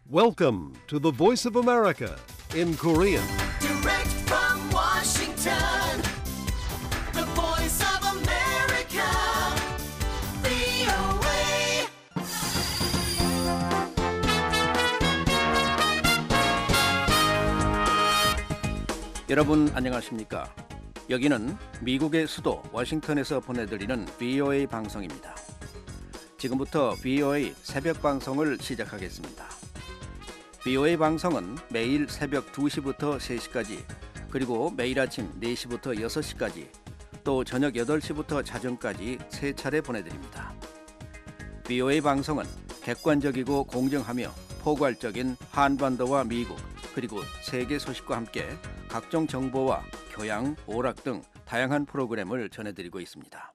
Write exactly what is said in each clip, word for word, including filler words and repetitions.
Welcome to the Voice of America in Korean. Direct from Washington, the Voice of America, 브이오에이. 여러분 안녕하십니까? 여기는 미국의 수도 워싱턴에서 보내드리는 브이오에이 방송입니다. 지금부터 브이오에이 새벽 방송을 시작하겠습니다. 브이오에이 방송은 매일 새벽 두 시부터 세 시까지, 그리고 매일 아침 네 시부터 여섯 시까지, 또 저녁 여덟 시부터 자정까지 세 차례 보내드립니다. 브이오에이 방송은 객관적이고 공정하며 포괄적인 한반도와 미국, 그리고 세계 소식과 함께 각종 정보와 교양, 오락 등 다양한 프로그램을 전해드리고 있습니다.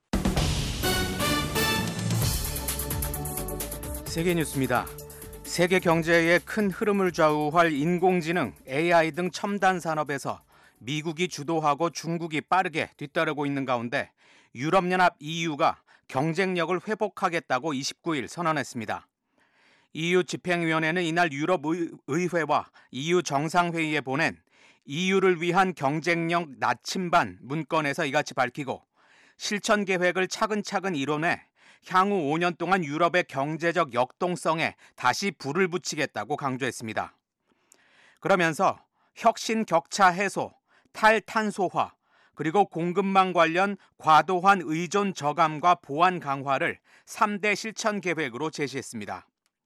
세계 뉴스입니다. 세계 경제의 큰 흐름을 좌우할 인공지능, 에이아이 등 첨단 산업에서 미국이 주도하고 중국이 빠르게 뒤따르고 있는 가운데 유럽연합 이유가 경쟁력을 회복하겠다고 이십구 일 선언했습니다. 이유 집행위원회는 이날 유럽의회와 이유 정상회의에 보낸 이유를 위한 경쟁력 나침반 문건에서 이같이 밝히고, 실천 계획을 차근차근 이뤄내 향후 오 년 동안 유럽의 경제적 역동성에 다시 불을 붙이겠다고 강조했습니다. 그러면서 혁신 격차 해소, 탈탄소화, 그리고 공급망 관련 과도한 의존 저감과 보안 강화를 삼 대 실천 계획으로 제시했습니다.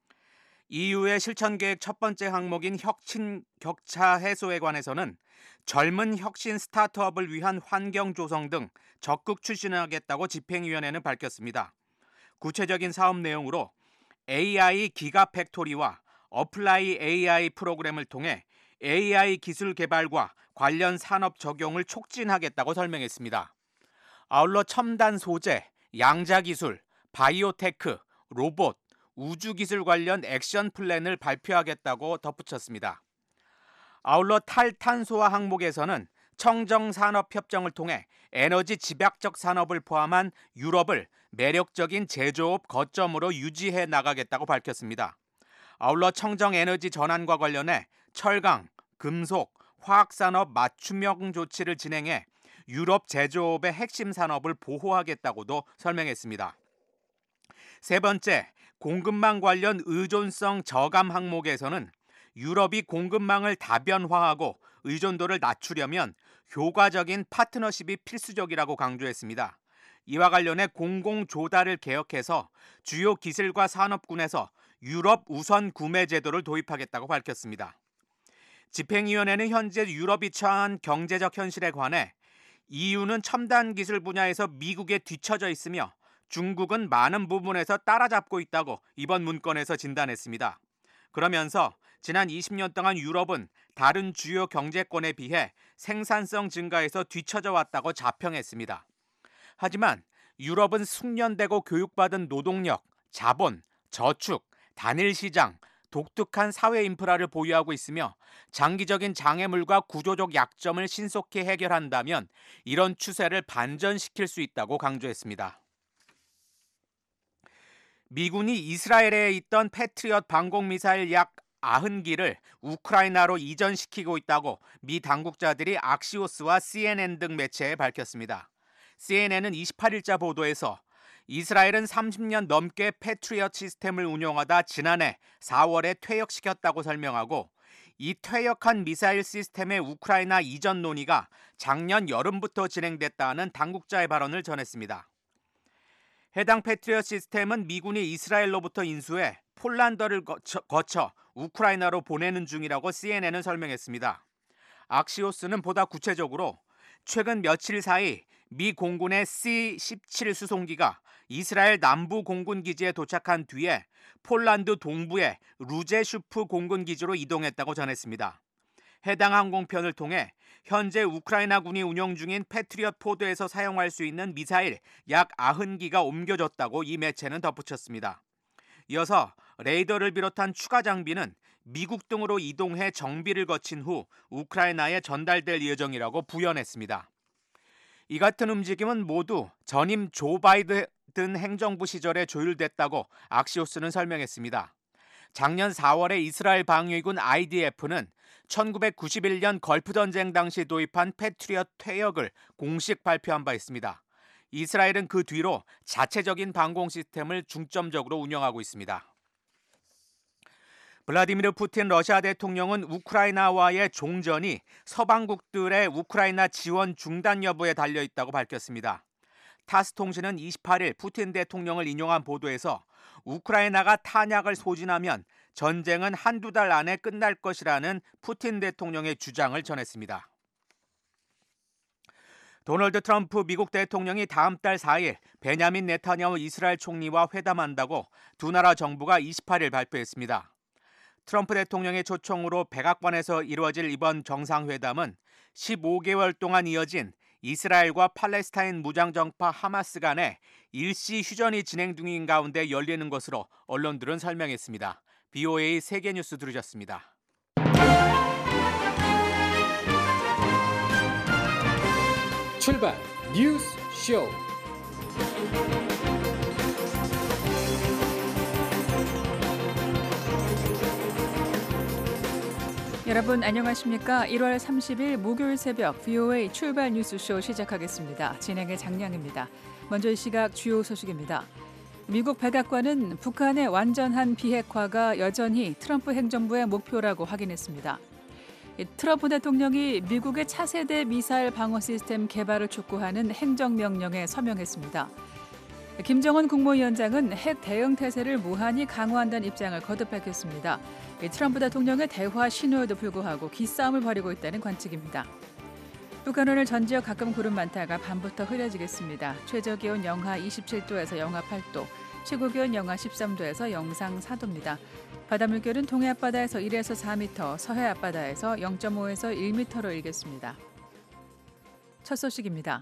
이유의 실천 계획 첫 번째 항목인 혁신 격차 해소에 관해서는 젊은 혁신 스타트업을 위한 환경 조성 등 적극 추진하겠다고 집행위원회는 밝혔습니다. 구체적인 사업 내용으로 에이아이 기가팩토리와 어플라이 에이아이 프로그램을 통해 에이아이 기술 개발과 관련 산업 적용을 촉진하겠다고 설명했습니다. 아울러 첨단 소재, 양자 기술, 바이오테크, 로봇, 우주 기술 관련 액션 플랜을 발표하겠다고 덧붙였습니다. 아울러 탈탄소화 항목에서는 청정산업협정을 통해 에너지 집약적 산업을 포함한 유럽을 매력적인 제조업 거점으로 유지해 나가겠다고 밝혔습니다. 아울러 청정에너지 전환과 관련해 철강, 금속, 화학산업 맞춤형 조치를 진행해 유럽 제조업의 핵심 산업을 보호하겠다고도 설명했습니다. 세 번째, 공급망 관련 의존성 저감 항목에서는 유럽이 공급망을 다변화하고 의존도를 낮추려면 효과적인 파트너십이 필수적이라고 강조했습니다. 이와 관련해 공공조달을 개혁해서 주요 기술과 산업군에서 유럽 우선 구매 제도를 도입하겠다고 밝혔습니다. 집행위원회는 현재 유럽이 처한 경제적 현실에 관해 이유는 첨단 기술 분야에서 미국에 뒤처져 있으며 중국은 많은 부분에서 따라잡고 있다고 이번 문건에서 진단했습니다. 그러면서 지난 이십 년 동안 유럽은 다른 주요 경제권에 비해 생산성 증가에서 뒤처져 왔다고 자평했습니다. 하지만 유럽은 숙련되고 교육받은 노동력, 자본, 저축, 단일 시장, 독특한 사회 인프라를 보유하고 있으며 장기적인 장애물과 구조적 약점을 신속히 해결한다면 이런 추세를 반전시킬 수 있다고 강조했습니다. 미군이 이스라엘에 있던 패트리엇 방공미사일 약 구십 기를 우크라이나로 이전시키고 있다고 미 당국자들이 악시오스와 씨엔엔 등 매체에 밝혔습니다. 씨엔엔은 이십팔 일자 보도에서 이스라엘은 삼십 년 넘게 패트리엇 시스템을 운용하다 지난해 사월에 퇴역시켰다고 설명하고, 이 퇴역한 미사일 시스템의 우크라이나 이전 논의가 작년 여름부터 진행됐다는 당국자의 발언을 전했습니다. 해당 패트리엇 시스템은 미군이 이스라엘로부터 인수해 폴란드를 거쳐, 거쳐 우크라이나로 보내는 중이라고 씨엔엔은 설명했습니다. 악시오스는 보다 구체적으로 최근 며칠 사이 미 공군의 씨 십칠 수송기가 이스라엘 남부 공군 기지에 도착한 뒤에 폴란드 동부의 루제슈프 공군 기지로 이동했다고 전했습니다. 해당 항공편을 통해 현재 우크라이나군이 운영 중인 패트리엇 포드에서 사용할 수 있는 미사일 약 구십 기가 옮겨졌다고 이 매체는 덧붙였습니다. 이어서 레이더를 비롯한 추가 장비는 미국 등으로 이동해 정비를 거친 후 우크라이나에 전달될 예정이라고 부연했습니다. 이 같은 움직임은 모두 전임 조 바이든 행정부 시절에 조율됐다고 악시오스는 설명했습니다. 작년 사월에 이스라엘 방위군 아이디에프는 천구백구십일 년 걸프 전쟁 당시 도입한 패트리엇 퇴역을 공식 발표한 바 있습니다. 이스라엘은 그 뒤로 자체적인 방공 시스템을 중점적으로 운영하고 있습니다. 블라디미르 푸틴 러시아 대통령은 우크라이나와의 종전이 서방국들의 우크라이나 지원 중단 여부에 달려있다고 밝혔습니다. 타스 통신은 이십팔 일 푸틴 대통령을 인용한 보도에서 우크라이나가 탄약을 소진하면 전쟁은 한두 달 안에 끝날 것이라는 푸틴 대통령의 주장을 전했습니다. 도널드 트럼프 미국 대통령이 다음 달 사 일 베냐민 네타냐후 이스라엘 총리와 회담한다고 두 나라 정부가 이십팔 일 발표했습니다. 트럼프 대통령의 초청으로 백악관에서 이루어질 이번 정상회담은 십오 개월 동안 이어진 이스라엘과 팔레스타인 무장정파 하마스 간의 일시 휴전이 진행 중인 가운데 열리는 것으로 언론들은 설명했습니다. 비오에이 세계뉴스 들으셨습니다. 출발 뉴스 쇼. 여러분 안녕하십니까? 일월 삼십일 목요일 새벽 비오에이 출발 뉴스쇼 시작하겠습니다. 진행의 장량입니다. 먼저 이 시각 주요 소식입니다. 미국 백악관은 북한의 완전한 비핵화가 여전히 트럼프 행정부의 목표라고 확인했습니다. 트럼프 대통령이 미국의 차세대 미사일 방어 시스템 개발을 촉구하는 행정명령에 서명했습니다. 김정은 국무위원장은 핵 대응 태세를 무한히 강화한다는 입장을 거듭 밝혔습니다. 트럼프 대통령의 대화 신호에도 불구하고 기싸움을 벌이고 있다는 관측입니다. 북한 오늘 전 지역 가끔 구름 많다가 밤부터 흐려지겠습니다. 최저기온 영하 이십칠 도에서 영하 팔 도, 최고기온 영하 십삼 도에서 영상 사 도입니다. 바다 물결은 동해 앞바다에서 일에서 사 미터, 서해 앞바다에서 영 점 오에서 일 미터로 일겠습니다. 첫 소식입니다.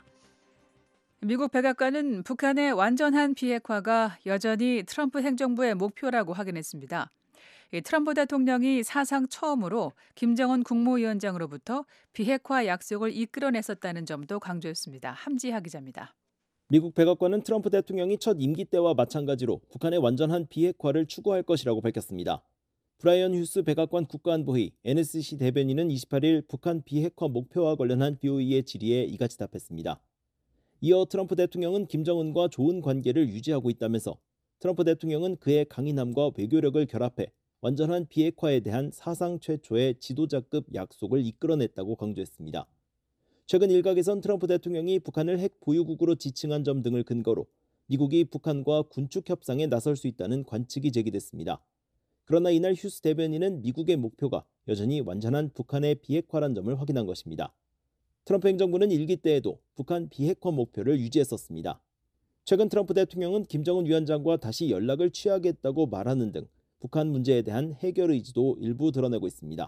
미국 백악관은 북한의 완전한 비핵화가 여전히 트럼프 행정부의 목표라고 확인했습니다. 트럼프 대통령이 사상 처음으로 김정은 국무위원장으로부터 비핵화 약속을 이끌어냈었다는 점도 강조했습니다. 함지하 기자입니다. 미국 백악관은 트럼프 대통령이 첫 임기 때와 마찬가지로 북한의 완전한 비핵화를 추구할 것이라고 밝혔습니다. 브라이언 휴스 백악관 국가안보회의 엔에스씨 대변인은 이십팔 일 북한 비핵화 목표와 관련한 비오이의 질의에 이같이 답했습니다. 이어 트럼프 대통령은 김정은과 좋은 관계를 유지하고 있다면서 트럼프 대통령은 그의 강인함과 외교력을 결합해 완전한 비핵화에 대한 사상 최초의 지도자급 약속을 이끌어냈다고 강조했습니다. 최근 일각에선 트럼프 대통령이 북한을 핵 보유국으로 지칭한 점 등을 근거로 미국이 북한과 군축 협상에 나설 수 있다는 관측이 제기됐습니다. 그러나 이날 휴스 대변인은 미국의 목표가 여전히 완전한 북한의 비핵화란 점을 확인한 것입니다. 트럼프 행정부는 일기 때에도 북한 비핵화 목표를 유지했었습니다. 최근 트럼프 대통령은 김정은 위원장과 다시 연락을 취하겠다고 말하는 등 북한 문제에 대한 해결 의지도 일부 드러내고 있습니다.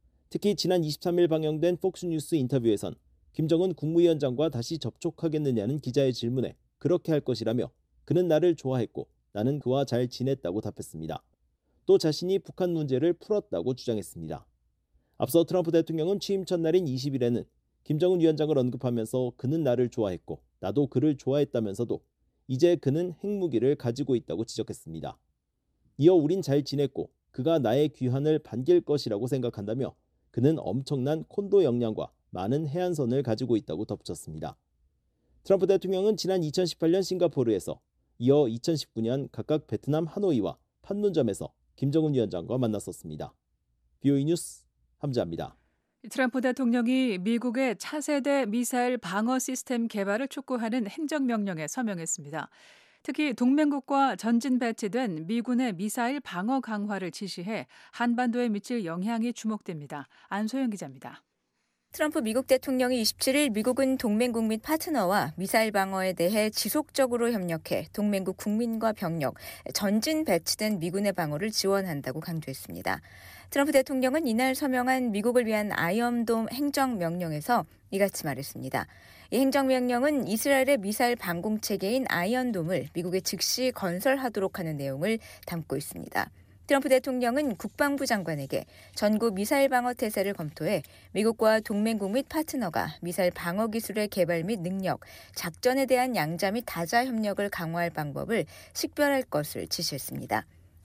특히 지난 이십삼 일 방영된 폭스뉴스 인터뷰에선 김정은 국무위원장과 다시 접촉하겠느냐는 기자의 질문에 그렇게 할 것이라며 그는 나를 좋아했고 나는 그와 잘 지냈다고 답했습니다. 또 자신이 북한 문제를 풀었다고 주장했습니다. 앞서 트럼프 대통령은 취임 첫날인 이십 일에는 김정은 위원장을 언급하면서 그는 나를 좋아했고 나도 그를 좋아했다면서도 이제 그는 핵무기를 가지고 있다고 지적했습니다. 이어 우린 잘 지냈고 그가 나의 귀환을 반길 것이라고 생각한다며 그는 엄청난 콘도 역량과 많은 해안선을 가지고 있다고 덧붙였습니다. 트럼프 대통령은 지난 이천십팔 년 싱가포르에서 이어 이천십구 년 각각 베트남 하노이와 판문점에서 김정은 위원장과 만났었습니다. 비오이 뉴스 함지아입니다. 트럼프 대통령이 미국의 차세대 미사일 방어 시스템 개발을 촉구하는 행정명령에 서명했습니다. 특히 동맹국과 전진 배치된 미군의 미사일 방어 강화를 지시해 한반도에 미칠 영향이 주목됩니다. 안소영 기자입니다. 트럼프 미국 대통령이 이십칠 일 미국은 동맹국 및 파트너와 미사일 방어에 대해 지속적으로 협력해 동맹국 국민과 병력, 전진 배치된 미군의 방어를 지원한다고 강조했습니다. 트럼프 대통령은 이날 서명한 미국을 위한 아이언돔 행정명령에서 이같이 말했습니다. 이 행정명령은 이스라엘의 미사일 방공체계인 아이언돔을 미국에 즉시 건설하도록 하는 내용을 담고 있습니다. 트럼프 대통령은 국방부 장관에게 전국 미사일 방어 태세를 검토해 미국과 동맹국 및 파트너가 미사일 방어 기술의 개발 및 능력, 작전에 대한 양자 및 다자 협력을 강화할 방법을 식별할 것을 지시했습니다.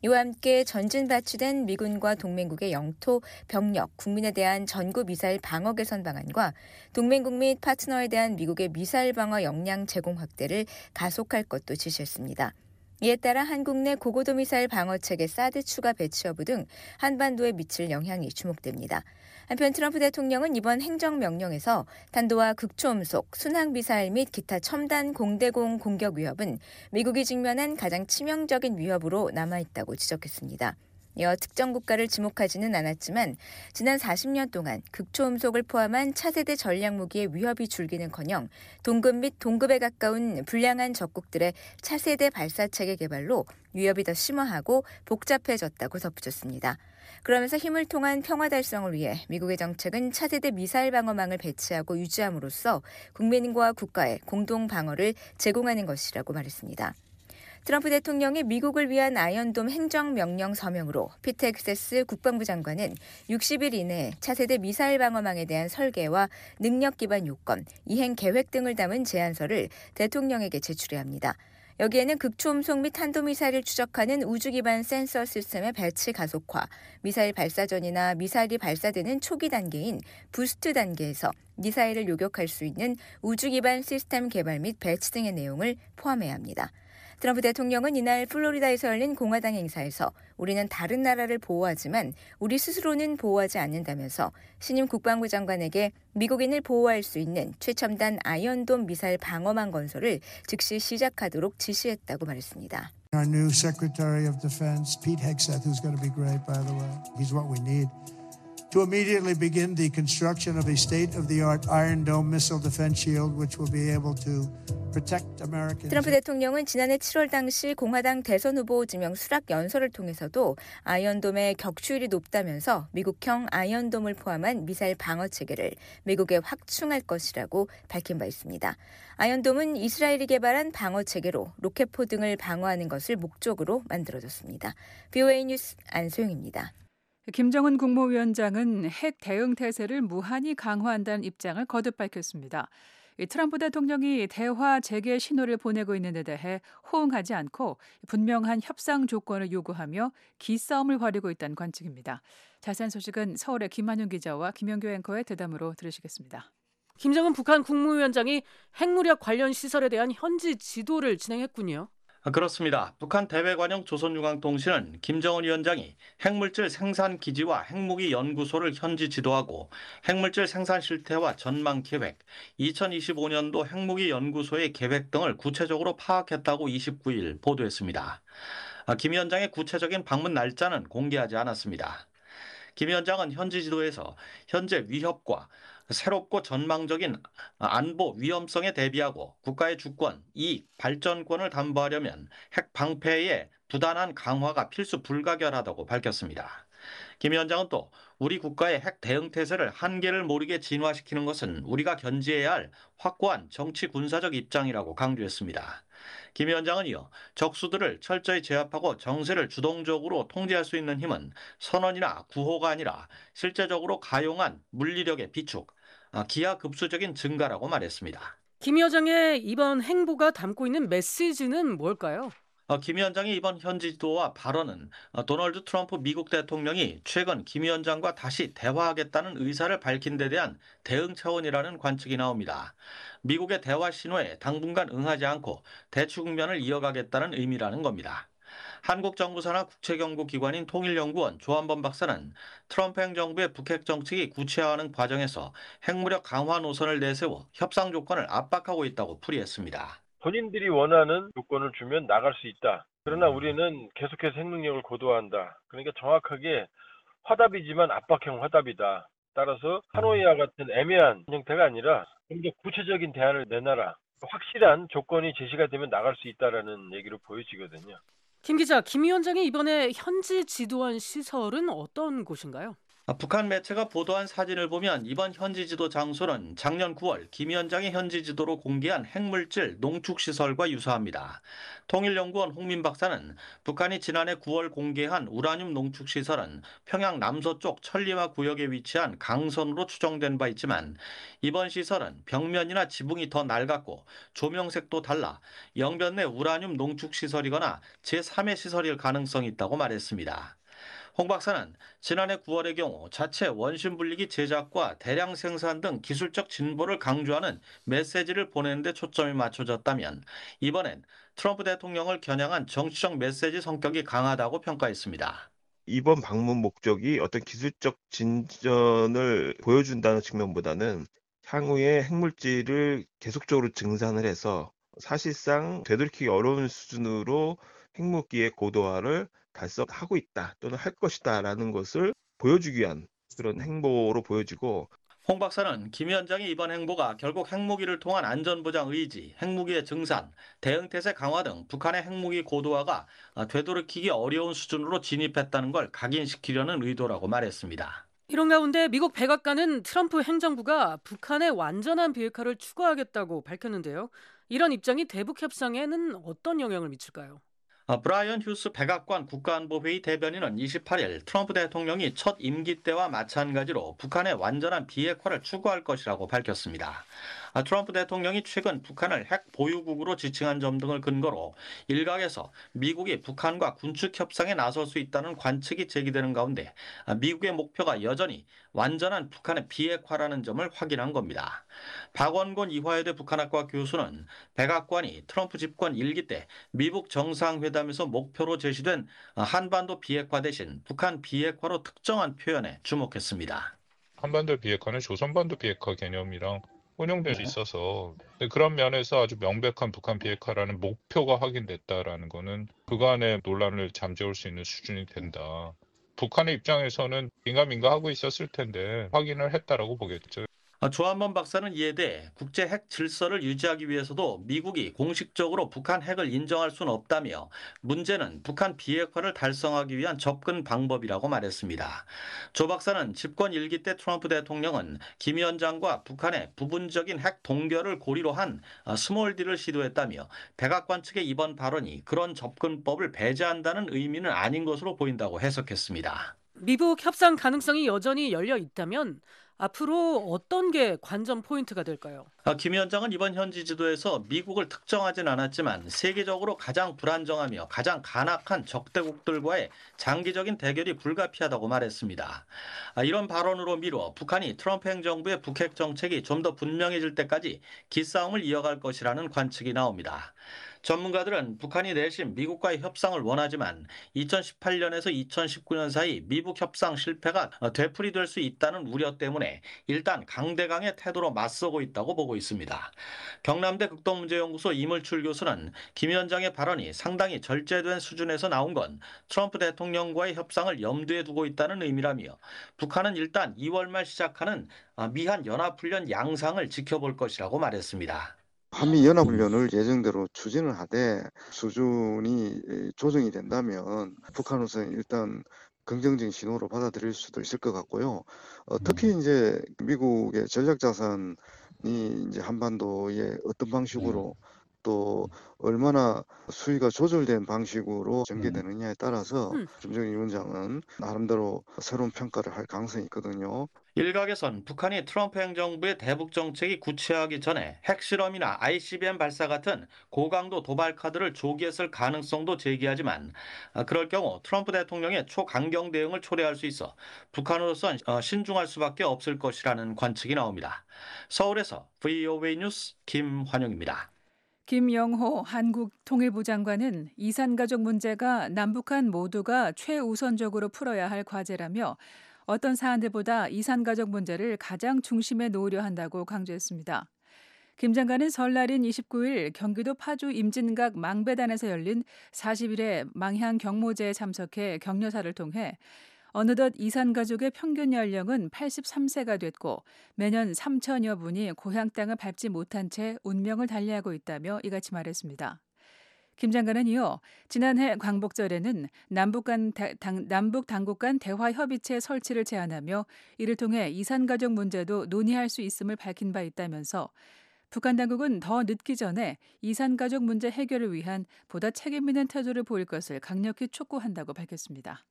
이와 함께 전진 배치된 미군과 동맹국의 영토, 병력, 국민에 대한 전구 미사일 방어 개선 방안과 동맹국 및 파트너에 대한 미국의 미사일 방어 역량 제공 확대를 가속할 것도 지시했습니다. 이에 따라 한국 내 고고도 미사일 방어체계 사드 추가 배치 여부 등 한반도에 미칠 영향이 주목됩니다. 한편 트럼프 대통령은 이번 행정명령에서 탄도와 극초음속, 순항미사일 및 기타 첨단 공대공 공격 위협은 미국이 직면한 가장 치명적인 위협으로 남아있다고 지적했습니다. 이어 특정 국가를 지목하지는 않았지만 지난 사십 년 동안 극초음속을 포함한 차세대 전략무기의 위협이 줄기는커녕 동급 및 동급에 가까운 불량한 적국들의 차세대 발사체계 개발로 위협이 더 심화하고 복잡해졌다고 덧붙였습니다. 그러면서 힘을 통한 평화 달성을 위해 미국의 정책은 차세대 미사일 방어망을 배치하고 유지함으로써 국민과 국가의 공동 방어를 제공하는 것이라고 말했습니다. 트럼프 대통령이 미국을 위한 아이언돔 행정명령 서명으로 피트 헥세스 국방부 장관은 육십 일 이내에 차세대 미사일 방어망에 대한 설계와 능력 기반 요건, 이행 계획 등을 담은 제안서를 대통령에게 제출해야 합니다. 여기에는 극초음속 및 탄도미사일을 추적하는 우주 기반 센서 시스템의 배치 가속화, 미사일 발사 전이나 미사일이 발사되는 초기 단계인 부스트 단계에서 미사일을 요격할 수 있는 우주 기반 시스템 개발 및 배치 등의 내용을 포함해야 합니다. 트럼프 대통령은 이날 플로리다에서 열린 공화당 행사에서 우리는 다른 나라를 보호하지만 우리 스스로는 보호하지 않는다면서 신임 국방부 장관에게 미국인을 보호할 수 있는 최첨단 아이언돔 미사일 방어망 건설을 즉시 시작하도록 지시했다고 말했습니다. Our new Secretary of Defense, Pete Hegseth, who's going to be great, by the way. He's what we need. To immediately begin the construction of a state-of-the-art Iron Dome missile defense shield, which will be able to protect Americans. 트럼프 대통령은 지난해 칠월 당시 공화당 대선 후보 지명 수락 연설을 통해서도 아이언돔의 격추율이 높다면서 미국형 아이언돔을 포함한 미사일 방어 체계를 미국에 확충할 것이라고 밝힌 바 있습니다. 아이언돔은 이스라엘이 개발한 방어 체계로 로켓포 등을 방어하는 것을 목적으로 만들어졌습니다. 비오에이 뉴스 안소영입니다. 김정은 국무위원장은 핵 대응 태세를 무한히 강화한다는 입장을 거듭 밝혔습니다. 트럼프 대통령이 대화 재개 신호를 보내고 있는 데 대해 호응하지 않고 분명한 협상 조건을 요구하며 기싸움을 벌이고 있다는 관측입니다. 자세한 소식은 서울의 김한윤 기자와 김영교 앵커의 대담으로 들으시겠습니다. 김정은 북한 국무위원장이 핵무력 관련 시설에 대한 현지 지도를 진행했군요. 그렇습니다. 북한 대외관용 조선중앙통신은 김정은 위원장이 핵물질 생산 기지와 핵무기 연구소를 현지 지도하고 핵물질 생산 실태와 전망 계획, 이천이십오 년도 핵무기 연구소의 계획 등을 구체적으로 파악했다고 이십구 일 보도했습니다. 김 위원장의 구체적인 방문 날짜는 공개하지 않았습니다. 김 위원장은 현지 지도에서 현재 위협과 새롭고 전망적인 안보 위험성에 대비하고 국가의 주권, 이익, 발전권을 담보하려면 핵 방패의 부단한 강화가 필수 불가결하다고 밝혔습니다. 김 위원장은 또 우리 국가의 핵 대응 태세를 한계를 모르게 진화시키는 것은 우리가 견지해야 할 확고한 정치 군사적 입장이라고 강조했습니다. 김 위원장은 이어 적수들을 철저히 제압하고 정세를 주동적으로 통제할 수 있는 힘은 선언이나 구호가 아니라 실제적으로 가용한 물리력의 비축, 기하급수적인 증가라고 말했습니다. 김 위원장의 이번 행보가 담고 있는 메시지는 뭘까요? 김 위원장의 이번 현지 지도와 발언은 도널드 트럼프 미국 대통령이 최근 김 위원장과 다시 대화하겠다는 의사를 밝힌 데 대한 대응 차원이라는 관측이 나옵니다. 미국의 대화 신호에 당분간 응하지 않고 대치 국면을 이어가겠다는 의미라는 겁니다. 한국 정부 산하 국책연구기관인 통일연구원 조한범 박사는 트럼프 행정부의 북핵 정책이 구체화하는 과정에서 핵무력 강화 노선을 내세워 협상 조건을 압박하고 있다고 풀이했습니다. 본인들이 원하는 조건을 주면 나갈 수 있다. 그러나 우리는 계속해서 핵능력을 고도화한다. 그러니까 정확하게 화답이지만 압박형 화답이다. 따라서 하노이와 같은 애매한 형태가 아니라 좀 더 구체적인 대안을 내놔라. 확실한 조건이 제시가 되면 나갈 수 있다라는 얘기로 보여지거든요. 김 기자, 김 위원장이 이번에 현지 지도한 시설은 어떤 곳인가요? 북한 매체가 보도한 사진을 보면 이번 현지 지도 장소는 작년 구월 김 위원장이 현지 지도로 공개한 핵물질 농축시설과 유사합니다. 통일연구원 홍민 박사는 북한이 지난해 구월 공개한 우라늄 농축시설은 평양 남서쪽 천리마 구역에 위치한 강선으로 추정된 바 있지만 이번 시설은 벽면이나 지붕이 더 낡았고 조명색도 달라 영변 내 우라늄 농축시설이거나 제삼의 시설일 가능성이 있다고 말했습니다. 홍 박사는 지난해 구월의 경우 자체 원심 분리기 제작과 대량 생산 등 기술적 진보를 강조하는 메시지를 보내는 데 초점이 맞춰졌다면 이번엔 트럼프 대통령을 겨냥한 정치적 메시지 성격이 강하다고 평가했습니다. 이번 방문 목적이 어떤 기술적 진전을 보여준다는 측면보다는 향후에 핵물질을 계속적으로 증산을 해서 사실상 되돌이키기 어려운 수준으로 핵무기의 고도화를 달성하고 있다 또는 할 것이다라는 것을 보여주기 위한 그런 행보로 보여지고 홍 박사는 김 위원장의 이번 행보가 결국 핵무기를 통한 안전보장 의지, 핵무기의 증산, 대응태세 강화 등 북한의 핵무기 고도화가 되돌이키기 어려운 수준으로 진입했다는 걸 각인시키려는 의도라고 말했습니다. 이런 가운데 미국 백악관은 트럼프 행정부가 북한의 완전한 비핵화를 추구하겠다고 밝혔는데요. 이런 입장이 대북 협상에는 어떤 영향을 미칠까요? 브라이언 휴스 백악관 국가안보회의 대변인은 이십팔 일 트럼프 대통령이 첫 임기 때와 마찬가지로 북한의 완전한 비핵화를 추구할 것이라고 밝혔습니다. 트럼프 대통령이 최근 북한을 핵 보유국으로 지칭한 점 등을 근거로 일각에서 미국이 북한과 군축 협상에 나설 수 있다는 관측이 제기되는 가운데 미국의 목표가 여전히 완전한 북한의 비핵화라는 점을 확인한 겁니다. 박원곤 이화여대 북한학과 교수는 백악관이 트럼프 집권 일기 때 미국 정상회담에서 목표로 제시된 한반도 비핵화 대신 북한 비핵화로 특정한 표현에 주목했습니다. 한반도 비핵화는 조선반도 비핵화 개념이랑 혼용될 수 있어서 그런 면에서 아주 명백한 북한 비핵화라는 목표가 확인됐다라는 것은 그간의 논란을 잠재울 수 있는 수준이 된다. 북한의 입장에서는 민가민가 하고 있었을 텐데 확인을 했다라고 보겠죠. 조한범 박사는 이에 대해 국제 핵 질서를 유지하기 위해서도 미국이 공식적으로 북한 핵을 인정할 수는 없다며 문제는 북한 비핵화를 달성하기 위한 접근 방법이라고 말했습니다. 조 박사는 집권 일기 때 트럼프 대통령은 김 위원장과 북한의 부분적인 핵 동결을 고리로 한 스몰 딜을 시도했다며 백악관 측의 이번 발언이 그런 접근법을 배제한다는 의미는 아닌 것으로 보인다고 해석했습니다. 미북 협상 가능성이 여전히 열려 있다면 앞으로 어떤 게 관전 포인트가 될까요? 김 위원장은 이번 현지 지도에서 미국을 특정하진 않았지만 세계적으로 가장 불안정하며 가장 간악한 적대국들과의 장기적인 대결이 불가피하다고 말했습니다. 이런 발언으로 미뤄 북한이 트럼프 행정부의 북핵 정책이 좀 더 분명해질 때까지 기싸움을 이어갈 것이라는 관측이 나옵니다. 전문가들은 북한이 내심 미국과의 협상을 원하지만 이천십팔 년에서 이천십구 년 사이 미북 협상 실패가 되풀이될 수 있다는 우려 때문에 일단 강대강의 태도로 맞서고 있다고 보고 있습니다. 경남대 극동문제연구소 이물출 교수는 김 위원장의 발언이 상당히 절제된 수준에서 나온 건 트럼프 대통령과의 협상을 염두에 두고 있다는 의미라며 북한은 일단 이월 말 시작하는 미한 연합훈련 양상을 지켜볼 것이라고 말했습니다. 한미연합훈련을 예정대로 추진을 하되 수준이 조정이 된다면 북한으로서는 일단 긍정적인 신호로 받아들일 수도 있을 것 같고요. 어, 특히 이제 미국의 전략자산이 이제 한반도에 어떤 방식으로 또 얼마나 수위가 조절된 방식으로 전개되느냐에 따라서 음. 김정일 위원장은 나름대로 새로운 평가를 할 가능성이 있거든요. 일각에선 북한이 트럼프 행정부의 대북 정책이 구체화하기 전에 핵실험이나 아이씨비엠 발사 같은 고강도 도발 카드를 조기에 쓸 가능성도 제기하지만 그럴 경우 트럼프 대통령의 초강경 대응을 초래할 수 있어 북한으로선 신중할 수밖에 없을 것이라는 관측이 나옵니다. 서울에서 브이오에이 뉴스 김환영입니다. 김영호 한국 통일부 장관은 이산가족 문제가 남북한 모두가 최우선적으로 풀어야 할 과제라며 어떤 사안들보다 이산가족 문제를 가장 중심에 놓으려 한다고 강조했습니다. 김 장관은 설날인 이십구 일 경기도 파주 임진각 망배단에서 열린 사십 일회 망향 경모제에 참석해 격려사를 통해 어느덧 이산가족의 평균 연령은 팔십삼 세가 됐고 매년 삼천여 분이 고향 땅을 밟지 못한 채 운명을 달리하고 있다며 이같이 말했습니다. 김 장관은 이어 지난해 광복절에는 남북 간 당, 남북 당국 간 대화 협의체 설치를 제안하며 이를 통해 이산 가족 문제도 논의할 수 있음을 밝힌 바 있다면서 북한 당국은 더 늦기 전에 이산 가족 문제 해결을 위한 보다 책임 있는 태도를 보일 것을 강력히 촉구한다고 밝혔습니다.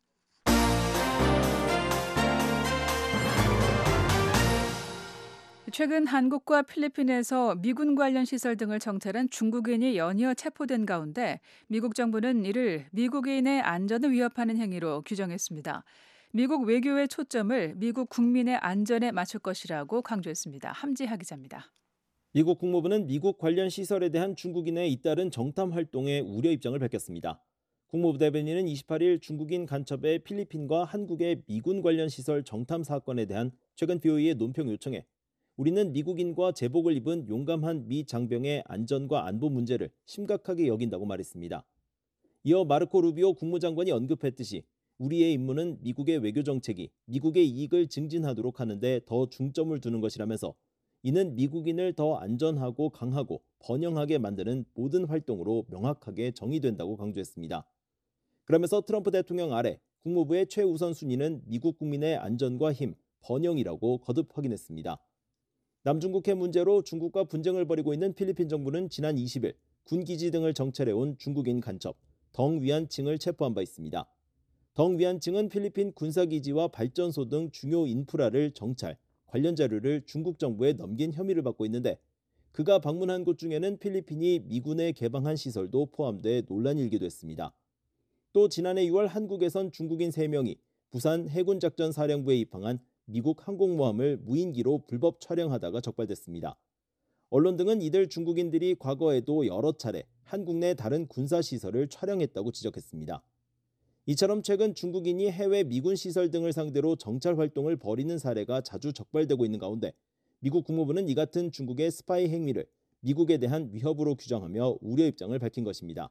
최근 한국과 필리핀에서 미군 관련 시설 등을 정찰한 중국인이 연이어 체포된 가운데 미국 정부는 이를 미국인의 안전을 위협하는 행위로 규정했습니다. 미국 외교의 초점을 미국 국민의 안전에 맞출 것이라고 강조했습니다. 함지하 기자입니다. 미국 국무부는 미국 관련 시설에 대한 중국인의 잇따른 정탐 활동에 우려 입장을 밝혔습니다. 국무부 대변인은 이십팔 일 중국인 간첩의 필리핀과 한국의 미군 관련 시설 정탐 사건에 대한 최근 비오이의 논평 요청에 우리는 미국인과 제복을 입은 용감한 미 장병의 안전과 안보 문제를 심각하게 여긴다고 말했습니다. 이어 마르코 루비오 국무장관이 언급했듯이 우리의 임무는 미국의 외교 정책이 미국의 이익을 증진하도록 하는데 더 중점을 두는 것이라면서 이는 미국인을 더 안전하고 강하고 번영하게 만드는 모든 활동으로 명확하게 정의된다고 강조했습니다. 그러면서 트럼프 대통령 아래 국무부의 최우선 순위는 미국 국민의 안전과 힘, 번영이라고 거듭 확인했습니다. 남중국해 문제로 중국과 분쟁을 벌이고 있는 필리핀 정부는 지난 이십 일 군기지 등을 정찰해온 중국인 간첩 덩 위안칭을 체포한 바 있습니다. 덩 위안칭은 필리핀 군사기지와 발전소 등 중요 인프라를 정찰, 관련 자료를 중국 정부에 넘긴 혐의를 받고 있는데 그가 방문한 곳 중에는 필리핀이 미군에 개방한 시설도 포함돼 논란이 일기도 했습니다. 또 지난해 유월 한국에선 중국인 세 명이 부산 해군작전사령부에 입항한 미국 항공모함을 무인기로 불법 촬영하다가 적발됐습니다. 언론 등은 이들 중국인들이 과거에도 여러 차례 한국 내 다른 군사시설을 촬영했다고 지적했습니다. 이처럼 최근 중국인이 해외 미군 시설 등을 상대로 정찰 활동을 벌이는 사례가 자주 적발되고 있는 가운데 미국 국무부는 이 같은 중국의 스파이 행위를 미국에 대한 위협으로 규정하며 우려 입장을 밝힌 것입니다.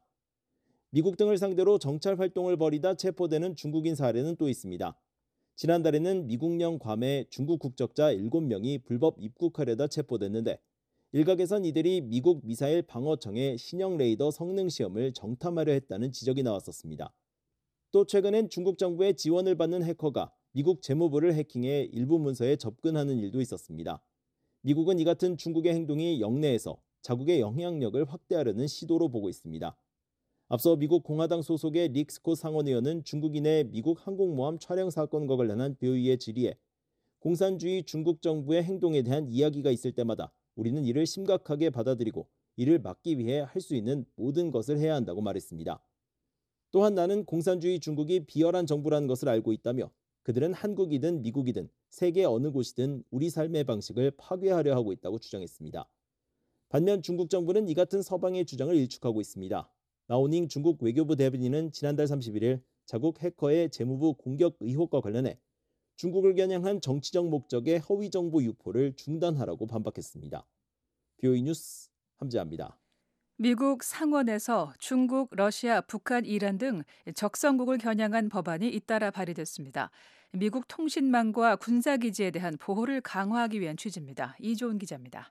미국 등을 상대로 정찰 활동을 벌이다 체포되는 중국인 사례는 또 있습니다. 지난달에는 미국령 괌에 중국 국적자 일곱 명이 불법 입국하려다 체포됐는데 일각에선 이들이 미국 미사일 방어청의 신형 레이더 성능 시험을 정탐하려 했다는 지적이 나왔었습니다. 또 최근엔 중국 정부의 지원을 받는 해커가 미국 재무부를 해킹해 일부 문서에 접근하는 일도 있었습니다. 미국은 이 같은 중국의 행동이 영내에서 자국의 영향력을 확대하려는 시도로 보고 있습니다. 앞서 미국 공화당 소속의 릭 스콧 상원의원은 중국인의 미국 항공모함 촬영 사건과 관련한 비오이의 질의에 공산주의 중국 정부의 행동에 대한 이야기가 있을 때마다 우리는 이를 심각하게 받아들이고 이를 막기 위해 할 수 있는 모든 것을 해야 한다고 말했습니다. 또한 나는 공산주의 중국이 비열한 정부라는 것을 알고 있다며 그들은 한국이든 미국이든 세계 어느 곳이든 우리 삶의 방식을 파괴하려 하고 있다고 주장했습니다. 반면 중국 정부는 이 같은 서방의 주장을 일축하고 있습니다. 나오닝 중국 외교부 대변인은 지난달 삼십일 일 자국 해커의 재무부 공격 의혹과 관련해 중국을 겨냥한 정치적 목적의 허위 정보 유포를 중단하라고 반박했습니다. 비오이 뉴스 함지아입니다. 미국 상원에서 중국, 러시아, 북한, 이란 등 적성국을 겨냥한 법안이 잇따라 발의됐습니다. 미국 통신망과 군사기지에 대한 보호를 강화하기 위한 취지입니다. 이조은 기자입니다.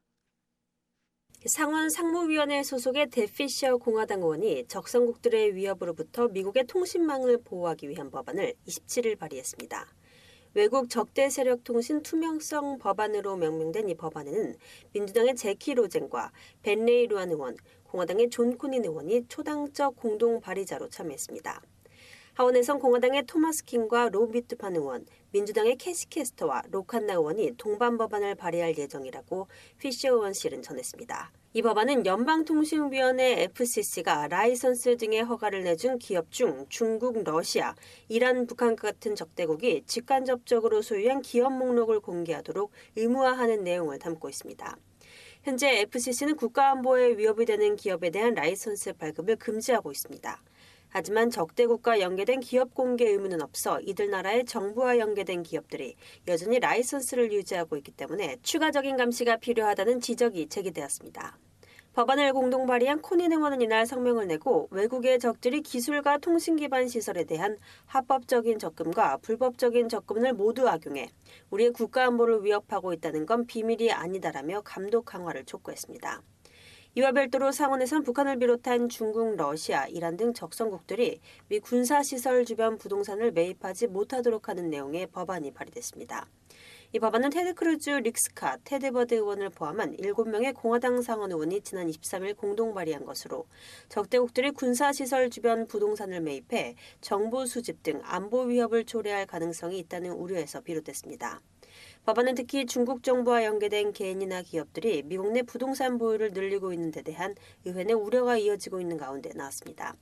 상원 상무위원회 소속의 데피셔 공화당 의원이 적성국들의 위협으로부터 미국의 통신망을 보호하기 위한 법안을 이십칠 일 발의했습니다. 외국 적대 세력 통신 투명성 법안으로 명명된 이 법안에는 민주당의 제키 로젠과 벤 레이 루안 의원, 공화당의 존 코닌 의원이 초당적 공동 발의자로 참여했습니다. 하원에선 공화당의 토마스 킹과 로 비트판 의원, 민주당의 캐시 캐스터와 로칸나 의원이 동반 법안을 발의할 예정이라고 피셔 의원실은 전했습니다. 이 법안은 연방통신위원회 에프씨씨가 라이선스 등의 허가를 내준 기업 중 중국, 러시아, 이란, 북한과 같은 적대국이 직간접적으로 소유한 기업 목록을 공개하도록 의무화하는 내용을 담고 있습니다. 현재 에프씨씨는 국가안보에 위협이 되는 기업에 대한 라이선스 발급을 금지하고 있습니다. 하지만 적대국과 연계된 기업 공개 의무는 없어 이들 나라의 정부와 연계된 기업들이 여전히 라이선스를 유지하고 있기 때문에 추가적인 감시가 필요하다는 지적이 제기되었습니다. 법안을 공동 발의한 코닌 의원은 이날 성명을 내고 외국의 적들이 기술과 통신 기반 시설에 대한 합법적인 접근과 불법적인 접근을 모두 악용해 우리의 국가 안보를 위협하고 있다는 건 비밀이 아니다라며 감독 강화를 촉구했습니다. 이와 별도로 상원에선 북한을 비롯한 중국, 러시아, 이란 등 적성국들이 미 군사시설 주변 부동산을 매입하지 못하도록 하는 내용의 법안이 발의됐습니다. 이 법안은 테드 크루즈, 릭 스캇, 테드 버드 의원을 포함한 일곱 명의 공화당 상원 의원이 지난 이십삼일 공동 발의한 것으로 적대국들이 군사시설 주변 부동산을 매입해 정보 수집 등 안보 위협을 초래할 가능성이 있다는 우려에서 비롯됐습니다. 법안은 특히 중국 정부와 연계된 개인이나 기업들이 미국 내 부동산 보유를 늘리고 있는 데 대한 의회 내 우려가 이어지고 있는 가운데 나왔습니다.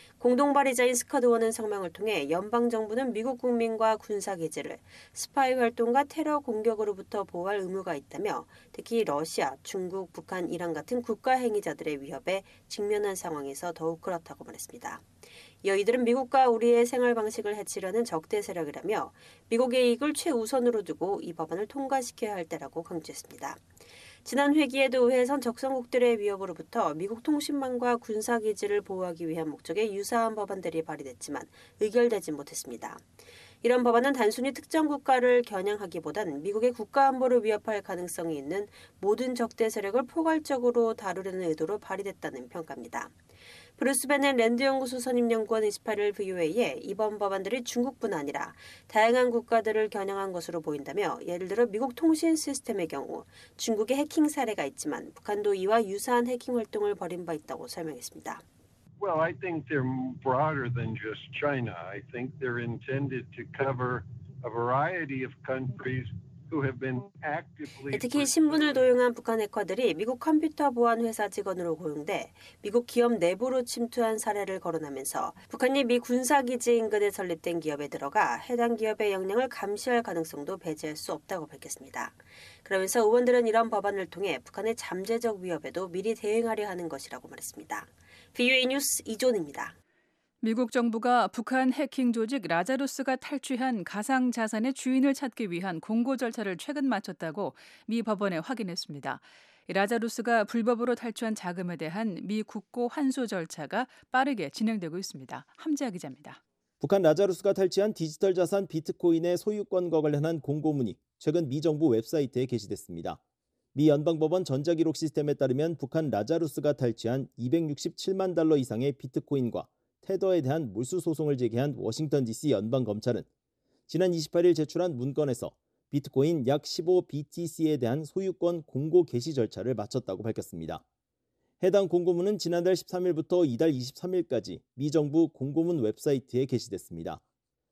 공동 발의자인 스캇 의원은 성명을 통해 연방정부는 미국 국민과 군사기지를 스파이 활동과 테러 공격으로부터 보호할 의무가 있다며 특히 러시아, 중국, 북한, 이란 같은 국가 행위자들의 위협에 직면한 상황에서 더욱 그렇다고 말했습니다. 이어 이들은 미국과 우리의 생활 방식을 해치려는 적대 세력이라며 미국의 이익을 최우선으로 두고 이 법안을 통과시켜야 할 때라고 강조했습니다. 지난 회기에도 의회에선 적성국들의 위협으로부터 미국 통신망과 군사기지를 보호하기 위한 목적의 유사한 법안들이 발의됐지만 의결되지 못했습니다. 이런 법안은 단순히 특정 국가를 겨냥하기보단 미국의 국가안보를 위협할 가능성이 있는 모든 적대 세력을 포괄적으로 다루려는 의도로 발의됐다는 평가입니다. 브루스 베넷 랜드연구소 선임연구원 이십팔일 브이오에이에 이번 법안들이 중국뿐 아니라 다양한 국가들을 겨냥한 것으로 보인다며 예를 들어 미국 통신 시스템의 경우 중국의 해킹 사례가 있지만 북한도 이와 유사한 해킹 활동을 벌인 바 있다고 설명했습니다. Well, I think they're broader than just China. I think they're intended to cover a variety of countries who have been actively. 특히 신분을 도용한 북한 해커들이 미국 컴퓨터 보안 회사 직원으로 고용돼 미국 기업 내부로 침투한 사례를 거론하면서 북한이 미 군사기지 인근에 설립된 기업에 들어가 해당 기업의 역량을 감시할 가능성도 배제할 수 없다고 밝혔습니다. 그러면서 의원들은 이런 법안을 통해 북한의 잠재적 위협에도 미리 대응하려 하는 것이라고 말했습니다. 브이오에이 뉴스 이존입니다. 미국 정부가 북한 해킹 조직 라자루스가 탈취한 가상 자산의 주인을 찾기 위한 공고 절차를 최근 마쳤다고 미 법원에 확인했습니다. 라자루스가 불법으로 탈취한 자금에 대한 미 국고 환수 절차가 빠르게 진행되고 있습니다. 함재하 기자입니다. 북한 라자루스가 탈취한 디지털 자산 비트코인의 소유권과 관련한 공고문이 최근 미 정부 웹사이트에 게시됐습니다. 미 연방법원 전자기록 시스템에 따르면 북한 라자루스가 탈취한 이백육십칠만 달러 이상의 비트코인과 테더에 대한 몰수 소송을 제기한 워싱턴 디씨 연방검찰은 지난 이십팔일 제출한 문건에서 비트코인 약 십오 비티씨에 대한 소유권 공고 개시 절차를 마쳤다고 밝혔습니다. 해당 공고문은 지난달 십삼일부터 이달 이십삼일까지 미 정부 공고문 웹사이트에 게시됐습니다.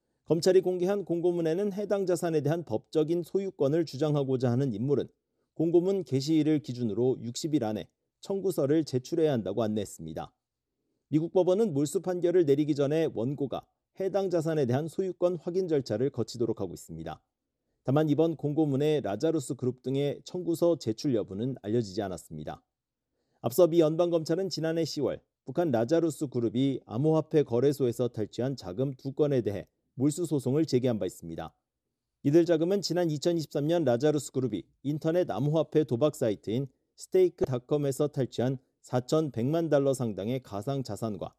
검찰이 공개한 공고문에는 해당 자산에 대한 법적인 소유권을 주장하고자 하는 인물은 공고문 게시일을 기준으로 육십일 안에 청구서를 제출해야 한다고 안내했습니다. 미국 법원은 몰수 판결을 내리기 전에 원고가 해당 자산에 대한 소유권 확인 절차를 거치도록 하고 있습니다. 다만 이번 공고문에 라자루스 그룹 등의 청구서 제출 여부는 알려지지 않았습니다. 앞서 미 연방검찰은 지난해 시월 북한 라자루스 그룹이 암호화폐 거래소에서 탈취한 자금 두 건에 대해 몰수 소송을 제기한 바 있습니다. 이들 자금은 지난 이천이십삼년 라자루스 그룹이 인터넷 암호화폐 도박 사이트인 스테이크닷컴에서 탈취한 사천백만 달러 상당의 가상 자산과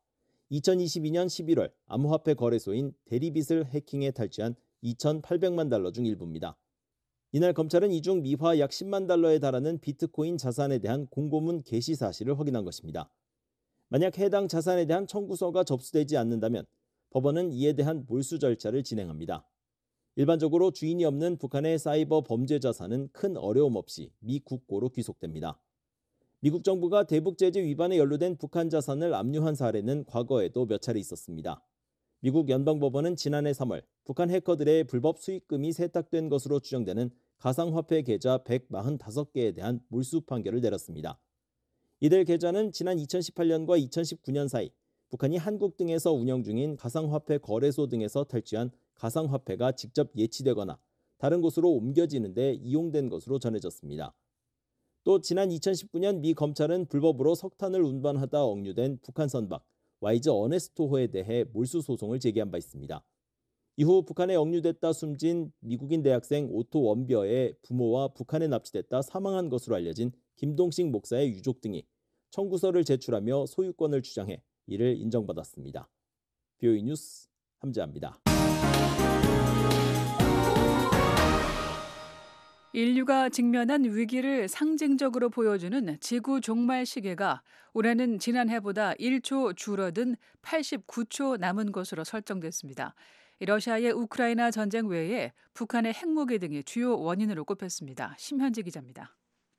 이천이십이년 십일월 암호화폐 거래소인 대리빗을 해킹해 탈취한 이천팔백만 달러 중 일부입니다. 이날 검찰은 이 중 미화 약 십만 달러에 달하는 비트코인 자산에 대한 공고문 게시 사실을 확인한 것입니다. 만약 해당 자산에 대한 청구서가 접수되지 않는다면 법원은 이에 대한 몰수 절차를 진행합니다. 일반적으로 주인이 없는 북한의 사이버 범죄 자산은 큰 어려움 없이 미 국고로 귀속됩니다. 미국 정부가 대북 제재 위반에 연루된 북한 자산을 압류한 사례는 과거에도 몇 차례 있었습니다. 미국 연방법원은 지난해 삼월 북한 해커들의 불법 수익금이 세탁된 것으로 추정되는 가상화폐 계좌 백사십오 개에 대한 몰수 판결을 내렸습니다. 이들 계좌는 지난 이천십팔년과 이천십구년 사이 북한이 한국 등에서 운영 중인 가상화폐 거래소 등에서 탈취한 가상화폐가 직접 예치되거나 다른 곳으로 옮겨지는 데 이용된 것으로 전해졌습니다. 또 지난 이천십구년 미 검찰은 불법으로 석탄을 운반하다 억류된 북한 선박 와이즈 어네스토호에 대해 몰수 소송을 제기한 바 있습니다. 이후 북한에 억류됐다 숨진 미국인 대학생 오토 원벼의 부모와 북한에 납치됐다 사망한 것으로 알려진 김동식 목사의 유족 등이 청구서를 제출하며 소유권을 주장해 이를 인정받았습니다. 브이오에이 뉴스 함재하입니다. 인류가 직면한 위기를 상징적으로 보여주는 지구 종말 시계가 올해는 지난해보다 일 초 줄어든 팔십구 초 남은 것으로 설정됐습니다. 러시아의 우크라이나 전쟁 외에 북한의 핵무기 등이 주요 원인으로 꼽혔습니다. 심현지 기자입니다.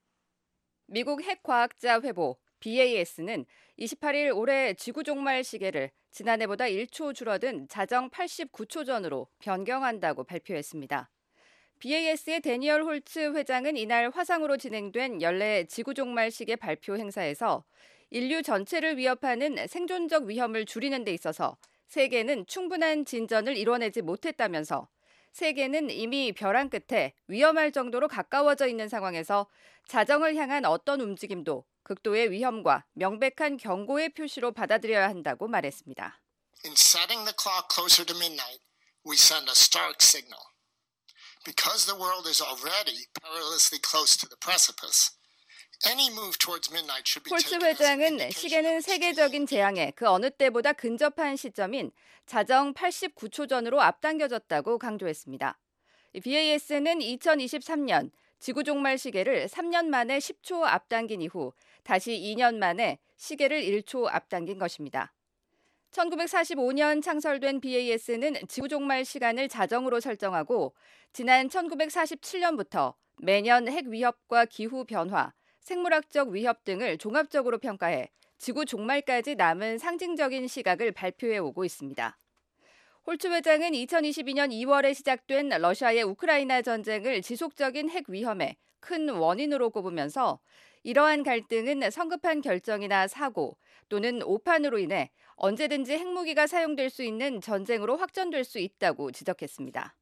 미국 핵과학자 회보 비에이에스는 이십팔 일 올해 지구 종말 시계를 지난해보다 일 초 줄어든 자정 팔십구 초 전으로 변경한다고 발표했습니다. 비에이에스의 데니얼 홀츠 회장은 이날 화상으로 진행된 연례 지구 종말 시계 발표 행사에서 인류 전체를 위협하는 생존적 위험을 줄이는 데 있어서 세계는 충분한 진전을 이뤄내지 못했다면서 세계는 이미 벼랑 끝에 위험할 정도로 가까워져 있는 상황에서 자정을 향한 어떤 움직임도 극도의 위험과 명백한 경고의 표시로 받아들여야 한다고 말했습니다. In setting the clock closer to midnight, we send a stark signal. Because the world is already perilously close to the precipice, any move towards midnight should be 홀츠 taken as an 회장은 indication. 시계는 세계적인 재앙에 그 어느 때보다 근접한 시점인 자정 팔십구 초 전으로 앞당겨졌다고 강조했습니다. 비에이에스는 이천이십삼 년 지구 종말 시계를 삼 년 만에 십 초 앞당긴 이후 다시 이 년 만에 시계를 일 초 앞당긴 것입니다. 천구백사십오 년 창설된 비에이에스는 지구 종말 시간을 자정으로 설정하고 지난 천구백사십칠 년부터 매년 핵 위협과 기후 변화, 생물학적 위협 등을 종합적으로 평가해 지구 종말까지 남은 상징적인 시각을 발표해 오고 있습니다. 홀츠 회장은 이천이십이 년 이월에 시작된 러시아의 우크라이나 전쟁을 지속적인 핵 위험의 큰 원인으로 꼽으면서 이러한 갈등은 성급한 결정이나 사고 또는 오판으로 인해 언제든지 핵무기가 사용될 수 있는 전쟁으로 확전될 수 있다고 지적했습니다.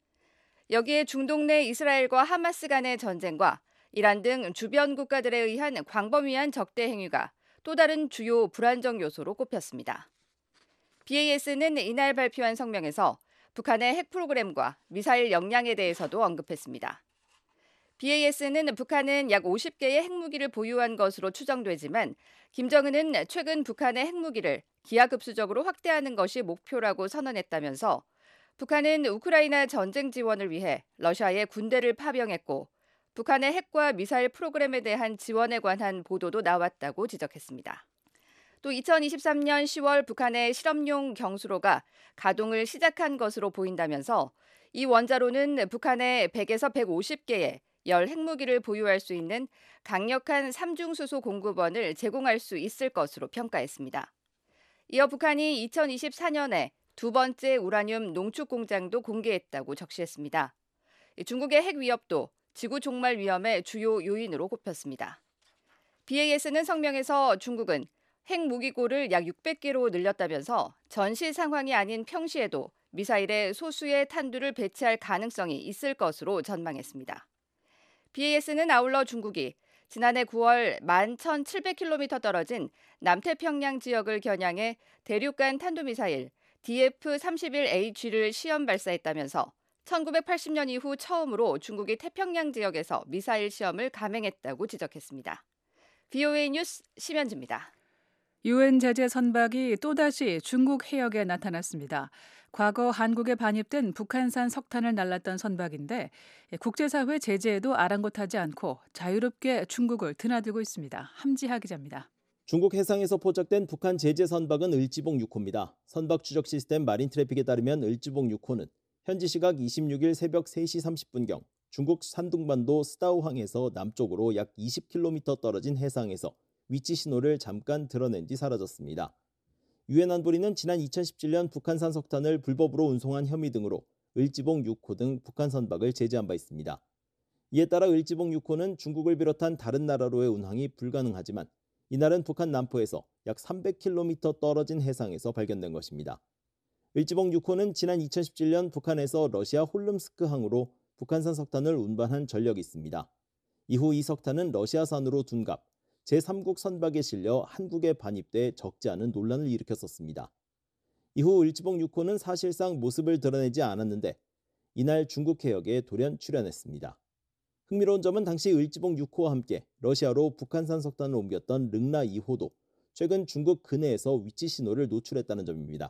여기에 중동 내 이스라엘과 하마스 간의 전쟁과 이란 등 주변 국가들에 의한 광범위한 적대 행위가 또 다른 주요 불안정 요소로 꼽혔습니다. 비에이에스는 이날 발표한 성명에서 북한의 핵 프로그램과 미사일 역량에 대해서도 언급했습니다. 비에이에스는 북한은 약 오십 개의 핵무기를 보유한 것으로 추정되지만 김정은은 최근 북한의 핵무기를 기하급수적으로 확대하는 것이 목표라고 선언했다면서 북한은 우크라이나 전쟁 지원을 위해 러시아에 군대를 파병했고 북한의 핵과 미사일 프로그램에 대한 지원에 관한 보도도 나왔다고 지적했습니다. 또 이천이십삼 년 시월 북한의 실험용 경수로가 가동을 시작한 것으로 보인다면서 이 원자로는 북한의 백에서 백오십 개의 열 핵무기를 보유할 수 있는 강력한 삼중수소 공급원을 제공할 수 있을 것으로 평가했습니다. 이어 북한이 이천이십사 년에 두 번째 우라늄 농축 공장도 공개했다고 적시했습니다. 중국의 핵 위협도 지구 종말 위험의 주요 요인으로 꼽혔습니다. 비에이에스는 성명에서 중국은 핵무기고를 약 육백 개로 늘렸다면서 전시 상황이 아닌 평시에도 미사일에 소수의 탄두를 배치할 가능성이 있을 것으로 전망했습니다. 비에이에스는 아울러 중국이 지난해 구월 만 천칠백 킬로미터 떨어진 남태평양 지역을 겨냥해 대륙간 탄도미사일 디에프 삼십일 에이치를 시험 발사했다면서 천구백팔십 년 이후 처음으로 중국이 태평양 지역에서 미사일 시험을 감행했다고 지적했습니다. 브이오에이 뉴스 심현지입니다. 유엔 제재 선박이 또다시 중국 해역에 나타났습니다. 과거 한국에 반입된 북한산 석탄을 날랐던 선박인데 국제사회 제재에도 아랑곳하지 않고 자유롭게 중국을 드나들고 있습니다. 함지하 기자입니다. 중국 해상에서 포착된 북한 제재 선박은 을지봉 육 호입니다. 선박 추적 시스템 마린 트래픽에 따르면 을지봉 육 호는 현지 시각 이십육 일 새벽 세 시 삼십 분경 중국 산둥반도 스다오항에서 남쪽으로 약 이십 킬로미터 떨어진 해상에서 위치 신호를 잠깐 드러낸 뒤 사라졌습니다. 유엔 안보리는 지난 이천십칠 년 북한산 석탄을 불법으로 운송한 혐의 등으로 을지봉 육 호 등 북한 선박을 제재한 바 있습니다. 이에 따라 을지봉 육 호는 중국을 비롯한 다른 나라로의 운항이 불가능하지만 이날은 북한 남포에서 약 삼백 킬로미터 떨어진 해상에서 발견된 것입니다. 을지봉 육 호는 지난 이천십칠 년 북한에서 러시아 홀름스크항으로 북한산 석탄을 운반한 전력이 있습니다. 이후 이 석탄은 러시아산으로 둔갑, 제삼국 선박에 실려 한국에 반입돼 적지 않은 논란을 일으켰었습니다. 이후 을지봉 육 호는 사실상 모습을 드러내지 않았는데 이날 중국 해역에 돌연 출현했습니다. 흥미로운 점은 당시 을지봉 육 호와 함께 러시아로 북한산 석탄을 옮겼던 릉라 이 호도 최근 중국 근해에서 위치 신호를 노출했다는 점입니다.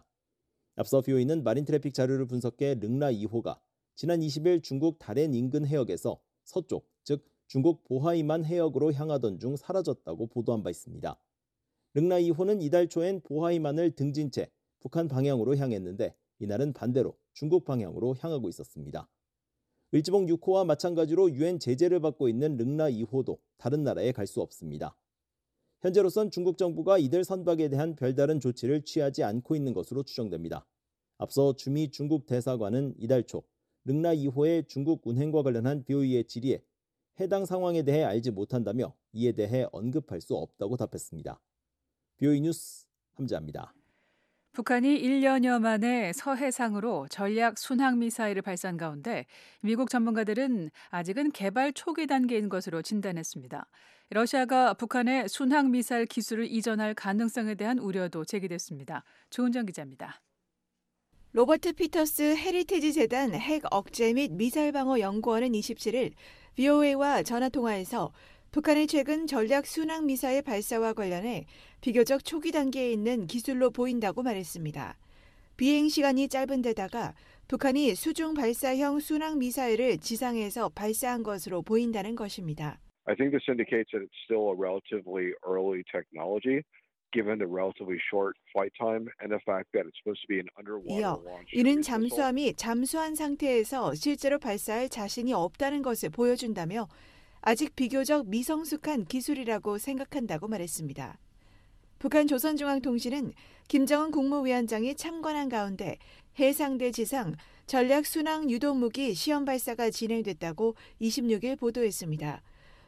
앞서 브이오에이는 마린 트래픽 자료를 분석해 릉라 이 호가 지난 이십 일 중국 다롄 인근 해역에서 서쪽, 즉 중국 보하이만 해역으로 향하던 중 사라졌다고 보도한 바 있습니다. 릉나 이 호는 이달 초엔 보하이만을 등진 채 북한 방향으로 향했는데 이날은 반대로 중국 방향으로 향하고 있었습니다. 을지봉 육 호와 마찬가지로 유엔 제재를 받고 있는 릉나 이 호도 다른 나라에 갈 수 없습니다. 현재로선 중국 정부가 이들 선박에 대한 별다른 조치를 취하지 않고 있는 것으로 추정됩니다. 앞서 주미 중국 대사관은 이달 초 릉나 이 호의 중국 운행과 관련한 비오이의 질의에 해당 상황에 대해 알지 못한다며 이에 대해 언급할 수 없다고 답했습니다. 비오이 뉴스 함지아입니다. 북한이 일 년여 만에 서해상으로 전략 순항미사일을 발사한 가운데 미국 전문가들은 아직은 개발 초기 단계인 것으로 진단했습니다. 러시아가 북한의 순항미사일 기술을 이전할 가능성에 대한 우려도 제기됐습니다. 조은정 기자입니다. 로버트 피터스 헤리티지 재단 핵 억제 및 미사일 방어 연구원은 이십칠일 브이오에이와 전화통화에서 북한의 최근 전략 순항 미사일 발사와 관련해 비교적 초기 단계에 있는 기술로 보인다고 말했습니다. 비행 시간이 짧은 데다가 북한이 수중 발사형 순항 미사일을 지상에서 발사한 것으로 보인다는 것입니다. I think this indicates that it's still a relatively early technology, given the relatively short flight time and the fact that it's supposed to be an underwater 이어 launch. 이는 잠수함이 잠수한 상태에서 실제로 발사할 자신이 없다는 것을 보여준다며 아직 비교적 미성숙한 기술이라고 생각한다고 말했습니다. 북한 조선중앙통신은 김정은 국무위원장이 참관한 가운데 해상대 지상 전략 순항 유도무기 시험 발사가 진행됐다고 이십육일 보도했습니다.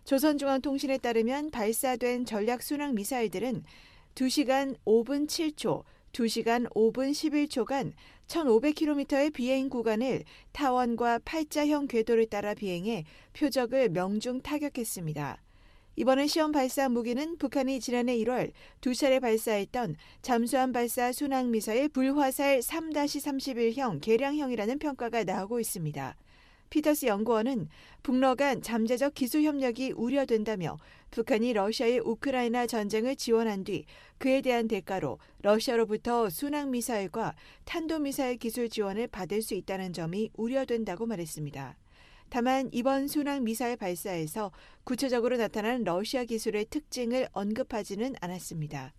조선중앙통신에 따르면 발사된 전략 순항 미사일들은 두 시간 오 분 칠 초, 두 시간 오 분 십일 초간 천오백 킬로미터의 비행 구간을 타원과 팔자형 궤도를 따라 비행해 표적을 명중 타격했습니다. 이번에 시험 발사 무기는 북한이 지난해 일월 두 차례 발사했던 잠수함 발사 순항미사일 불화살 삼 삼십일형 개량형이라는 평가가 나오고 있습니다. 피터스 연구원은 북러 간 잠재적 기술 협력이 우려된다며 북한이 러시아의 우크라이나 전쟁을 지원한 뒤 그에 대한 대가로 러시아로부터 순항미사일과 탄도미사일 기술 지원을 받을 수 있다는 점이 우려된다고 말했습니다. 다만 이번 순항미사일 발사에서 구체적으로 나타난 러시아 기술의 특징을 언급하지는 않았습니다.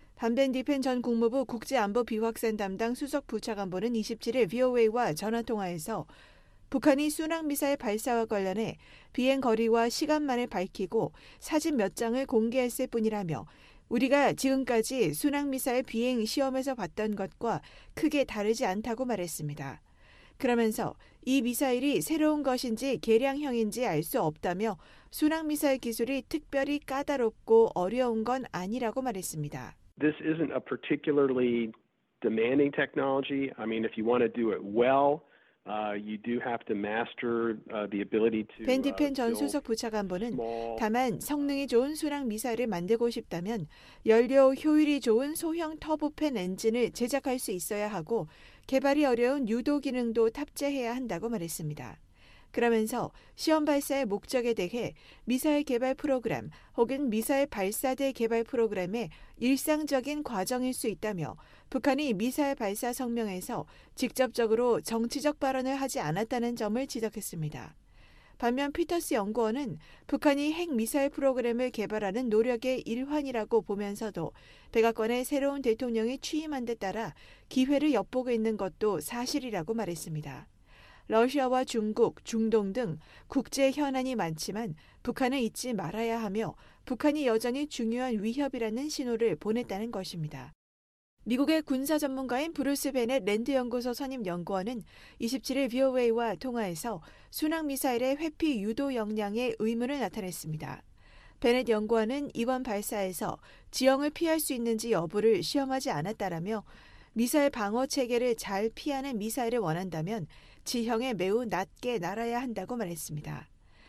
반벤 디펜 전 국무부 국제안보 비확산 담당 수석 부차관보는 이십칠일 브이오에이와 전화통화에서 북한이 순항미사일 발사와 관련해 비행 거리와 시간만을 밝히고 사진 몇 장을 공개했을 뿐이라며 우리가 지금까지 순항미사일 비행 시험에서 봤던 것과 크게 다르지 않다고 말했습니다. 그러면서 이 미사일이 새로운 것인지 개량형인지 알 수 없다며 순항미사일 기술이 특별히 까다롭고 어려운 건 아니라고 말했습니다. This isn't a particularly demanding technology. I mean, if you want to do it well, Uh, you do have to master uh, the ability to. 벤 디펜 전 수석 부차관보는 다만 성능이 좋은 순항 미사일을 만들고 싶다면 연료 효율이 좋은 소형 터보팬 엔진을 제작할 수 있어야 하고 개발이 어려운 유도 기능도 탑재해야 한다고 말했습니다. 그러면서 시험 발사의 목적에 대해 미사일 개발 프로그램 혹은 미사일 발사대 개발 프로그램의 일상적인 과정일 수 있다며 북한이 미사일 발사 성명에서 직접적으로 정치적 발언을 하지 않았다는 점을 지적했습니다. 반면 피터스 연구원은 북한이 핵 미사일 프로그램을 개발하는 노력의 일환이라고 보면서도 백악관의 새로운 대통령이 취임한 데 따라 기회를 엿보고 있는 것도 사실이라고 말했습니다. 러시아와 중국, 중동 등 국제 현안이 많지만 북한을 잊지 말아야 하며 북한이 여전히 중요한 위협이라는 신호를 보냈다는 것입니다. 미국의 군사 전문가인 브루스 베넷 랜드 연구소 선임 연구원은 이십칠일 브이오에이와 통화에서 순항미사일의 회피 유도 역량의 의문을 나타냈습니다. 베넷 연구원은 이번 발사에서 지형을 피할 수 있는지 여부를 시험하지 않았다라며 미사일 방어 체계를 잘 피하는 미사일을 원한다면 지형에 매우 낮게 날아야 한다고 말했습니다.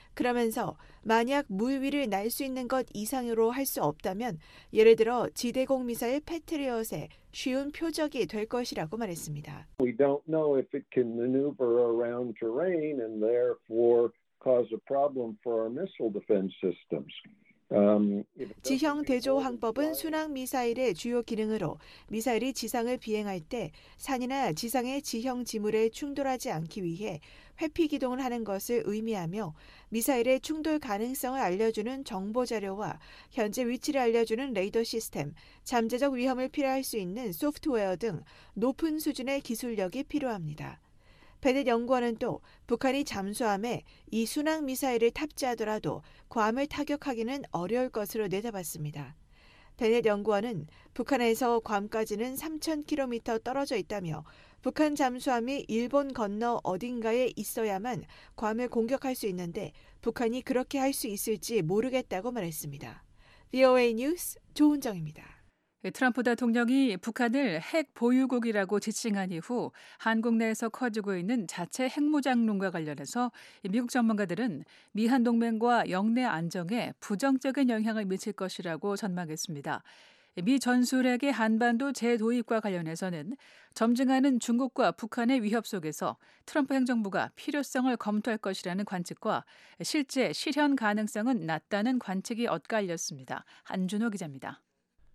그러면서 만약 물 위를 날 수 있는 것 이상으로 할 수 없다면 예를 들어 지대공 미사일 패트리엇의 쉬운 표적이 될 것이라고 말했습니다. We don't know if it can maneuver around terrain and therefore cause a problem for our missile defense systems. Um, 지형 대조 항법은 순항 미사일의 주요 기능으로 미사일이 지상을 비행할 때 산이나 지상의 지형 지물에 충돌하지 않기 위해 회피 기동을 하는 것을 의미하며 미사일의 충돌 가능성을 알려주는 정보 자료와 현재 위치를 알려주는 레이더 시스템, 잠재적 위험을 필요할 수 있는 소프트웨어 등 높은 수준의 기술력이 필요합니다. 베넷 연구원은 또 북한이 잠수함에 이 순항 미사일을 탑재하더라도 괌을 타격하기는 어려울 것으로 내다봤습니다. 베넷 연구원은 북한에서 괌까지는 삼천 킬로미터 떨어져 있다며 북한 잠수함이 일본 건너 어딘가에 있어야만 괌을 공격할 수 있는데 북한이 그렇게 할 수 있을지 모르겠다고 말했습니다. 브이오에이 뉴스 조은정입니다. 트럼프 대통령이 북한을 핵 보유국이라고 지칭한 이후 한국 내에서 커지고 있는 자체 핵무장론과 관련해서 미국 전문가들은 미한 동맹과 영내 안정에 부정적인 영향을 미칠 것이라고 전망했습니다. 미 전술핵의 한반도 재도입과 관련해서는 점증하는 중국과 북한의 위협 속에서 트럼프 행정부가 필요성을 검토할 것이라는 관측과 실제 실현 가능성은 낮다는 관측이 엇갈렸습니다. 한준호 기자입니다.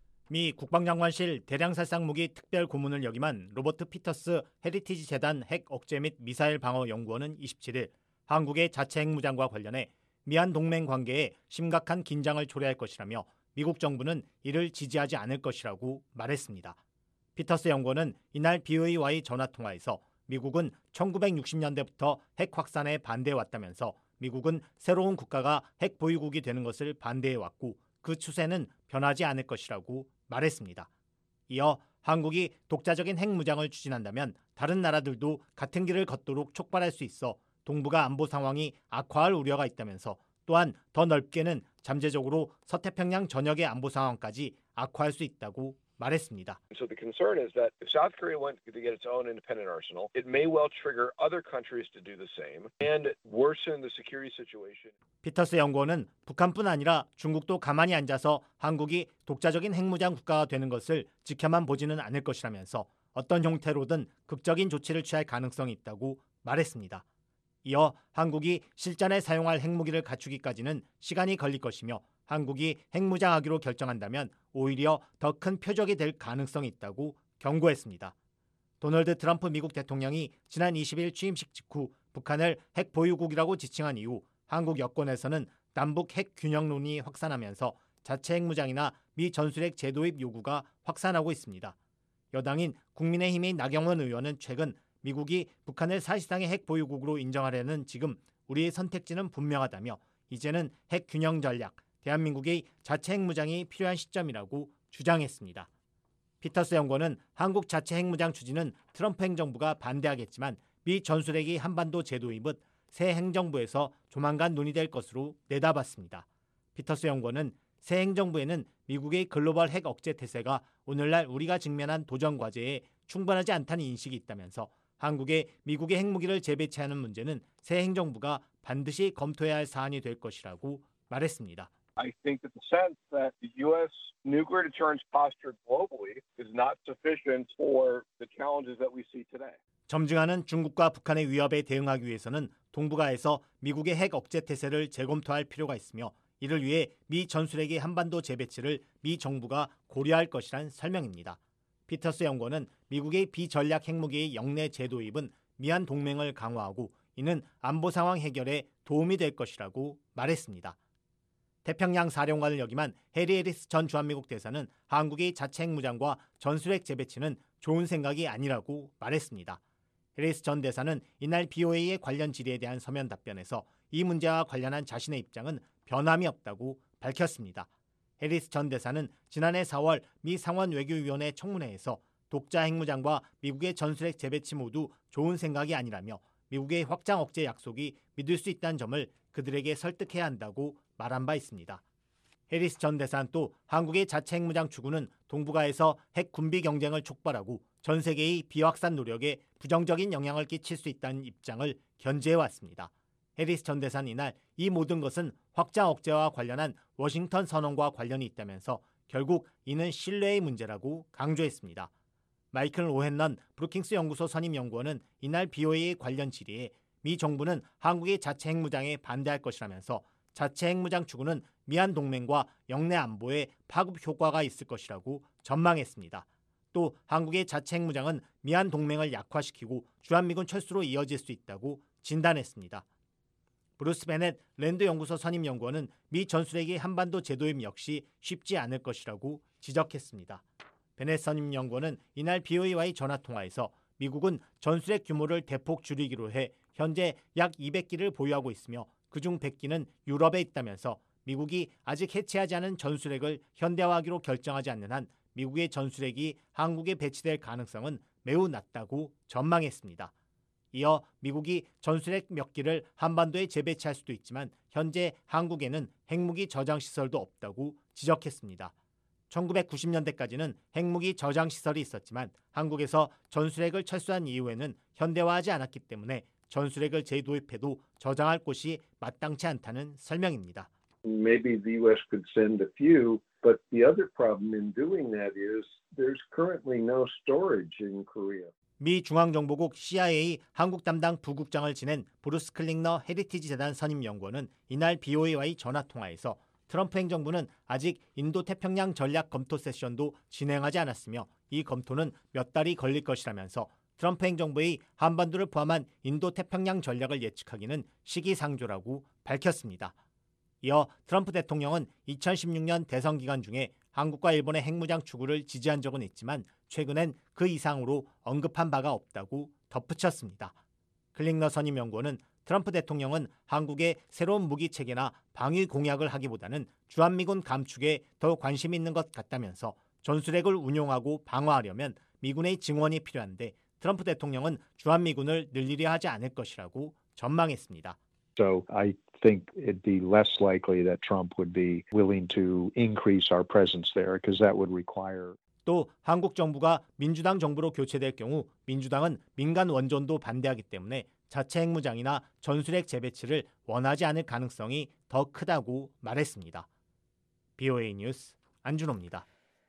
미 국방장관실 대량살상 무기 특별 고문을 역임한 로버트 피터스 헤리티지 재단 핵 억제 및 미사일 방어 연구원은 이십칠일 한국의 자체 핵무장과 관련해 미한 동맹 관계에 심각한 긴장을 초래할 것이라며 미국 정부는 이를 지지하지 않을 것이라고 말했습니다. 피터스 연구원은 이날 비오이와의 전화통화에서 미국은 천구백육십 년대부터 핵 확산에 반대해왔다면서 미국은 새로운 국가가 핵 보유국이 되는 것을 반대해왔고 그 추세는 변하지 않을 것이라고 말했습니다. 이어 한국이 독자적인 핵무장을 추진한다면 다른 나라들도 같은 길을 걷도록 촉발할 수 있어 동북아 안보 상황이 악화할 우려가 있다면서 또한 더 넓게는 잠재적으로 서태평양 전역의 안보 상황까지 악화할 수 있다고 말했습니다. So the concern is that if South Korea went to get its own independent arsenal, it may well trigger other countries to do the same and worsen the security situation. 피터스 연구원은 북한뿐 아니라 중국도 가만히 앉아서 한국이 독자적인 핵무장 국가가 되는 것을 지켜만 보지는 않을 것이라면서 어떤 형태로든 극적인 조치를 취할 가능성이 있다고 말했습니다. 이어 한국이 실전에 사용할 핵무기를 갖추기까지는 시간이 걸릴 것이며 한국이 핵무장하기로 결정한다면 오히려 더 큰 표적이 될 가능성이 있다고 경고했습니다. 도널드 트럼프 미국 대통령이 지난 이십일 취임식 직후 북한을 핵 보유국이라고 지칭한 이후 한국 여권에서는 남북 핵 균형론이 확산하면서 자체 핵무장이나 미 전술핵 재도입 요구가 확산하고 있습니다. 여당인 국민의힘의 나경원 의원은 최근 미국이 북한을 사실상의 핵 보유국으로 인정하려는 지금 우리의 선택지는 분명하다며 이제는 핵 균형 전략, 대한민국의 자체 핵무장이 필요한 시점이라고 주장했습니다. 피터스 연구원은 한국 자체 핵무장 추진은 트럼프 행정부가 반대하겠지만 미 전술핵이 한반도 재도입은 새 행정부에서 조만간 논의될 것으로 내다봤습니다. 피터스 연구원은 새 행정부에는 미국의 글로벌 핵 억제 태세가 오늘날 우리가 직면한 도전 과제에 충분하지 않다는 인식이 있다면서 한국에 미국의 핵무기를 재배치하는 문제는 새 행정부가 반드시 검토해야 할 사안이 될 것이라고 말했습니다. I think that the sense that the U S nuclear deterrence posture globally is not sufficient for the challenges that we see today. 점증하는 중국과 북한의 위협에 대응하기 위해서는 동북아에서 미국의 핵 억제 태세를 재검토할 필요가 있으며 이를 위해 미 전술핵의 한반도 재배치를 미 정부가 고려할 것이란 설명입니다. 피터스 연구원은 미국의 비전략 핵무기의 영내 재도입은 미한 동맹을 강화하고 이는 안보 상황 해결에 도움이 될 것이라고 말했습니다. 태평양 사령관을 역임한 해리 해리스 전 주한미국 대사는 한국의 자체 핵무장과 전술핵 재배치는 좋은 생각이 아니라고 말했습니다. 해리스 전 대사는 이날 비오에이의 관련 질의에 대한 서면 답변에서 이 문제와 관련한 자신의 입장은 변함이 없다고 밝혔습니다. 해리스 전 대사는 지난해 사월 미 상원 외교위원회 청문회에서 독자 핵무장과 미국의 전술핵 재배치 모두 좋은 생각이 아니라며 미국의 확장 억제 약속이 믿을 수 있다는 점을 그들에게 설득해야 한다고 말한 바 있습니다. 해리스 전 대사는 또 한국의 자체 핵무장 추구는 동북아에서 핵 군비 경쟁을 촉발하고 전 세계의 비확산 노력에 부정적인 영향을 끼칠 수 있다는 입장을 견지해왔습니다. 해리스 전 대사는 이날 이 모든 것은 확장 억제와 관련한 워싱턴 선언과 관련이 있다면서 결국 이는 신뢰의 문제라고 강조했습니다. 마이클 오헨런 브루킹스 연구소 선임 연구원은 이날 비오에이의 관련 질의에 미 정부는 한국의 자체 핵무장에 반대할 것이라면서 자체 핵무장 추구는 미한 동맹과 영내 안보에 파급 효과가 있을 것이라고 전망했습니다. 또 한국의 자체 핵무장은 미한 동맹을 약화시키고 주한미군 철수로 이어질 수 있다고 진단했습니다. 브루스 베넷 랜드 연구소 선임 연구원은 미 전술핵의 한반도 재도입 역시 쉽지 않을 것이라고 지적했습니다. 베넷 선임 연구원은 이날 비오이와의 전화통화에서 미국은 전술핵 규모를 대폭 줄이기로 해 현재 약 이백 기를 보유하고 있으며 그중 백 기는 유럽에 있다면서 미국이 아직 해체하지 않은 전술핵을 현대화하기로 결정하지 않는 한 미국의 전술핵이 한국에 배치될 가능성은 매우 낮다고 전망했습니다. 이어 미국이 전술핵 몇 기를 한반도에 재배치할 수도 있지만 현재 한국에는 핵무기 저장 시설도 없다고 지적했습니다. 천구백구십 년대까지는 핵무기 저장 시설이 있었지만 한국에서 전술핵을 철수한 이후에는 현대화하지 않았기 때문에 전술핵을 재도입해도 저장할 곳이 마땅치 않다는 설명입니다. Maybe the U S could send a few, but the other problem in doing that is there's currently no storage in Korea. 미 중앙정보국 씨아이에이 한국 담당 부국장을 지낸 브루스 클링너 헤리티지 재단 선임 연구원은 이날 비오이와의 전화통화에서 트럼프 행정부는 아직 인도태평양 전략 검토 세션도 진행하지 않았으며 이 검토는 몇 달이 걸릴 것이라면서 트럼프 행정부의 한반도를 포함한 인도태평양 전략을 예측하기는 시기상조라고 밝혔습니다. 이어 트럼프 대통령은 이천십육 년 대선 기간 중에 한국과 일본의 핵무장 추구를 지지한 적은 있지만 최근엔 그 이상으로 언급한 바가 없다고 덧붙였습니다. 클링너 선임 연구원은 트럼프 대통령은 한국의 새로운 무기 체계나 방위 공약을 하기보다는 주한미군 감축에 더 관심이 있는 것 같다면서 전술핵을 운용하고 방어하려면 미군의 증원이 필요한데 트럼프 대통령은 주한미군을 늘리려 하지 않을 것이라고 전망했습니다. So I think it'd be less likely that Trump would be willing to increase our presence there because that would require 또 한국 정부가 민주당 정부로 교체될 경우 민주당은 민간 원전도 반대하기 때문에 자체 핵무장이나 전술핵 재배치를 원하지 않을 가능성이 더 크다고 말했습니다. 비오에이 뉴스 안준호입니다.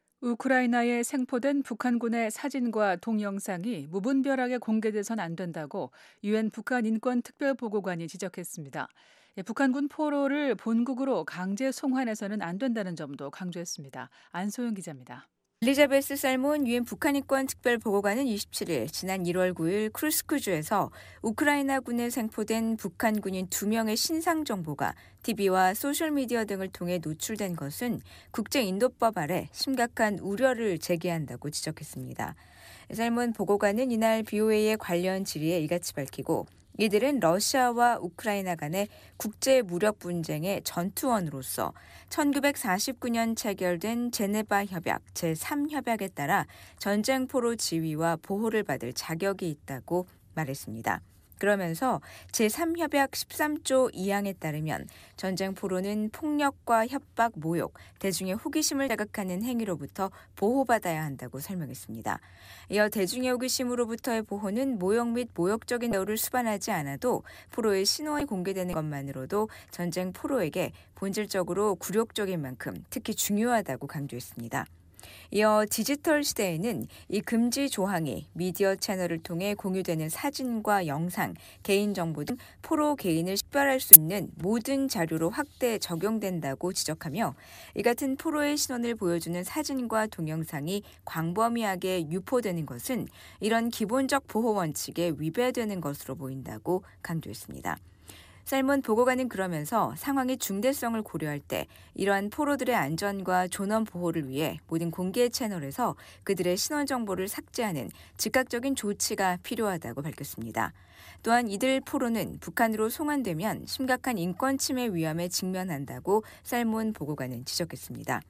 우크라이나에 생포된 북한군의 사진과 동영상이 무분별하게 공개돼선 안 된다고 유엔 북한 인권 특별보고관이 지적했습니다. 북한군 포로를 본국으로 강제 송환해서는 안 된다는 점도 강조했습니다. 안소영 기자입니다. 엘리자베스 살몬 유엔 북한인권 특별보고관은 이십칠 일 지난 일월 구일 크루스크주에서 우크라이나군에 생포된 북한 군인 두 명의 신상 정보가 티비와 소셜미디어 등을 통해 노출된 것은 국제인도법 아래 심각한 우려를 제기한다고 지적했습니다. 살몬 보고관은 이날 비오에이의 관련 질의에 이같이 밝히고 이들은 러시아와 우크라이나 간의 국제 무력 분쟁의 전투원으로서 천구백사십구 년 체결된 제네바 협약 제삼 협약에 따라 전쟁 포로 지위와 보호를 받을 자격이 있다고 말했습니다. 그러면서 제삼 협약 십삼 조 이 항에 따르면 전쟁 포로는 폭력과 협박, 모욕, 대중의 호기심을 자극하는 행위로부터 보호받아야 한다고 설명했습니다. 이어 대중의 호기심으로부터의 보호는 모욕 및 모욕적인 대우를 수반하지 않아도 포로의 신원이 공개되는 것만으로도 전쟁 포로에게 본질적으로 굴욕적인 만큼 특히 중요하다고 강조했습니다. 이어 디지털 시대에는 이 금지 조항이 미디어 채널을 통해 공유되는 사진과 영상, 개인정보 등 포로 개인을 식별할 수 있는 모든 자료로 확대 적용된다고 지적하며 이 같은 포로의 신원을 보여주는 사진과 동영상이 광범위하게 유포되는 것은 이런 기본적 보호 원칙에 위배되는 것으로 보인다고 강조했습니다. 살몬 보고관은 그러면서 상황의 중대성을 고려할 때 이러한 포로들의 안전과 존엄 보호를 위해 모든 공개 채널에서 그들의 신원 정보를 삭제하는 즉각적인 조치가 필요하다고 밝혔습니다. 또한 이들 포로는 북한으로 송환되면 심각한 인권 침해 위험에 직면한다고 살몬 보고관은 지적했습니다.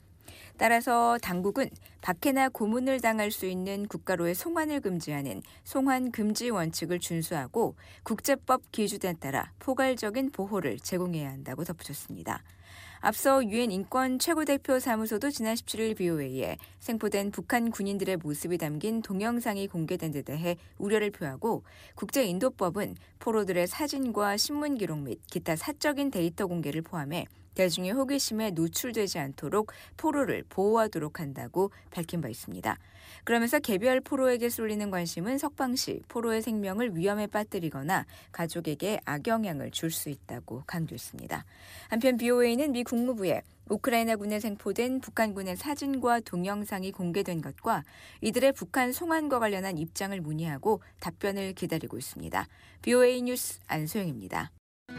따라서 당국은 박해나 고문을 당할 수 있는 국가로의 송환을 금지하는 송환 금지 원칙을 준수하고 국제법 기준에 따라 포괄적인 보호를 제공해야 한다고 덧붙였습니다. 앞서 유엔 인권 최고대표 사무소도 지난 십칠 일 비오에이에 생포된 북한 군인들의 모습이 담긴 동영상이 공개된 데 대해 우려를 표하고 국제인도법은 포로들의 사진과 신문 기록 및 기타 사적인 데이터 공개를 포함해 대중의 호기심에 노출되지 않도록 포로를 보호하도록 한다고 밝힌 바 있습니다. 그러면서 개별 포로에게 쏠리는 관심은 석방 시 포로의 생명을 위험에 빠뜨리거나 가족에게 악영향을 줄 수 있다고 강조했습니다. 한편 비오에이는 미 국무부에 우크라이나군에 생포된 북한군의 사진과 동영상이 공개된 것과 이들의 북한 송환과 관련한 입장을 문의하고 답변을 기다리고 있습니다. 브이오에이 뉴스 안소영입니다.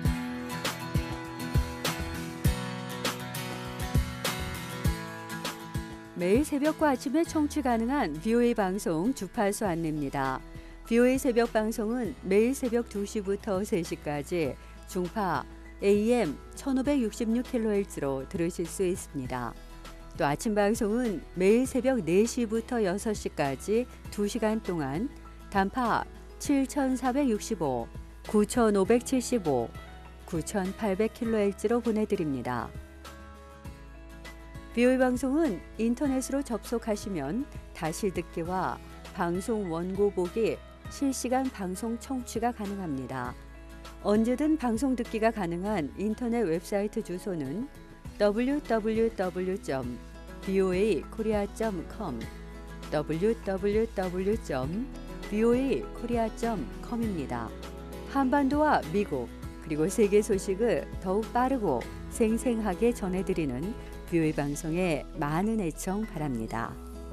매일 새벽과 아침에 청취 가능한 브이오에이 방송 주파수 안내입니다. 브이오에이 새벽 방송은 매일 새벽 두 시부터 세 시까지 중파 에이엠 천오백육십육 킬로헤르츠로 들으실 수 있습니다. 또 아침 방송은 매일 새벽 네 시부터 여섯 시까지 두 시간 동안 단파 칠천사백육십오, 구천오백칠십오, 구천팔백 킬로헤르츠로 보내드립니다. 브이오에이 방송은 인터넷으로 접속하시면 다시 듣기와 방송 원고 보기, 실시간 방송 청취가 가능합니다. 언제든 방송 듣기가 가능한 인터넷 웹사이트 주소는 더블유 더블유 더블유 점 브이오에이 코리아 점 컴, 더블유 더블유 더블유 점 브이오에이 코리아 점 컴입니다. 한반도와 미국 그리고 세계 소식을 더욱 빠르고 생생하게 전해드리는 브이오에이 방송에 많은 애청 바랍니다.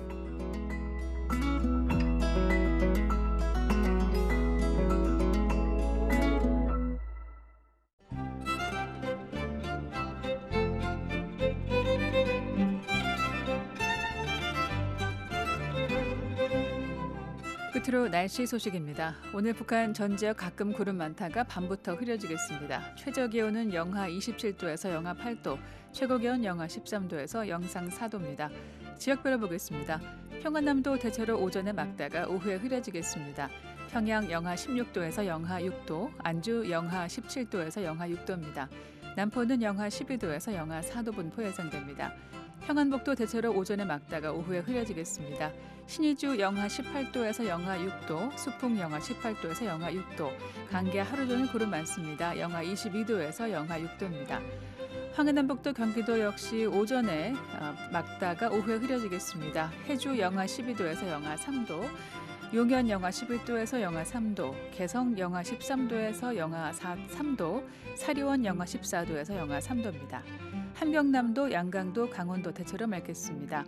끝으로 날씨 소식입니다. 오늘 북한 전 지역 가끔 구름 많다가 밤부터 흐려지겠습니다. 최저 기온은 영하 이십칠 도에서 영하 팔 도, 최고 기온 영하 십삼 도에서 영상 사 도입니다. 지역별로 보겠습니다. 평안남도 대체로 오전에 맑다가 오후에 흐려지겠습니다. 평양 영하 십육 도에서 영하 육 도, 안주 영하 십칠 도에서 영하 육 도입니다. 남포는 영하 십이 도에서 영하 사 도 분포 예상됩니다. 평안북도 대체로 오전에 맑다가 오후에 흐려지겠습니다. 신의주 영하 십팔 도에서 영하 육 도, 수풍 영하 십팔 도에서 영하 육 도, 강계 하루 종일 구름 많습니다. 영하 이십이 도에서 영하 육 도입니다. 황해남북도 경기도 역시 오전에 맑다가 오후에 흐려지겠습니다. 해주 영하 십이 도에서 영하 삼 도, 용현 영하 십일 도에서 영하 삼 도, 개성 영하 십삼 도에서 영하 삼 도, 사리원 영하 십사 도에서 영하 삼 도입니다. 함경남도, 양강도, 강원도 대체로 맑겠습니다.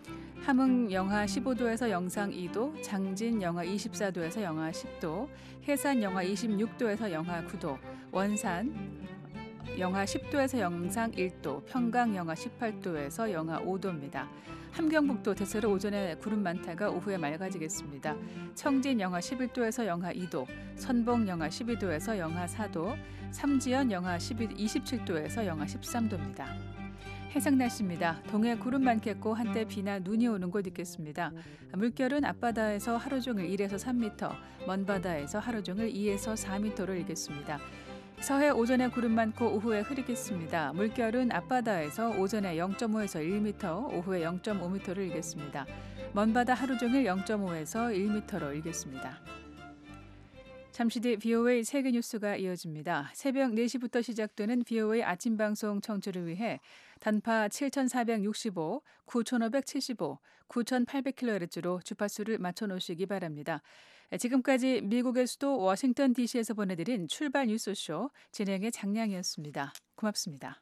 함흥 영하 십오 도에서 영상 이 도, 장진 영하 이십사 도에서 영하 십 도, 해산 영하 이십육 도에서 영하 구 도, 원산 영하 십 도에서 영상 일 도, 평강 영하 십팔 도에서 영하 오 도입니다. 함경북도 대체로 오전에 구름 많다가 오후에 맑아지겠습니다. 청진 영하 십일 도에서 영하 이 도, 선봉 영하 십이 도에서 영하 사 도, 삼지연 영하 이십칠 도에서 영하 십삼 도입니다. 해상 날씨입니다. 동해 구름 많겠고 한때 비나 눈이 오는 곳 있겠습니다. 물결은 앞바다에서 하루 종일 일에서 삼 미터, 먼바다에서 하루 종일 이에서 사 미터로 일겠습니다. 서해 오전에 구름 많고 오후에 흐리겠습니다. 물결은 앞바다에서 오전에 영 점 오에서 일 미터, 오후에 영 점 오 미터를 일겠습니다. 먼바다 하루 종일 영 점 오에서 일 미터로 일겠습니다. 잠시 뒤 브이오에이 세계 뉴스가 이어집니다. 새벽 네 시부터 시작되는 브이오에이 아침 방송 청취를 위해 단파 칠천사백육십오, 구천오백칠십오, 구천팔백 킬로헤르츠로 주파수를 맞춰놓으시기 바랍니다. 지금까지 미국의 수도 워싱턴 디씨에서 보내드린 출발 뉴스쇼 진행의 장량이었습니다. 고맙습니다.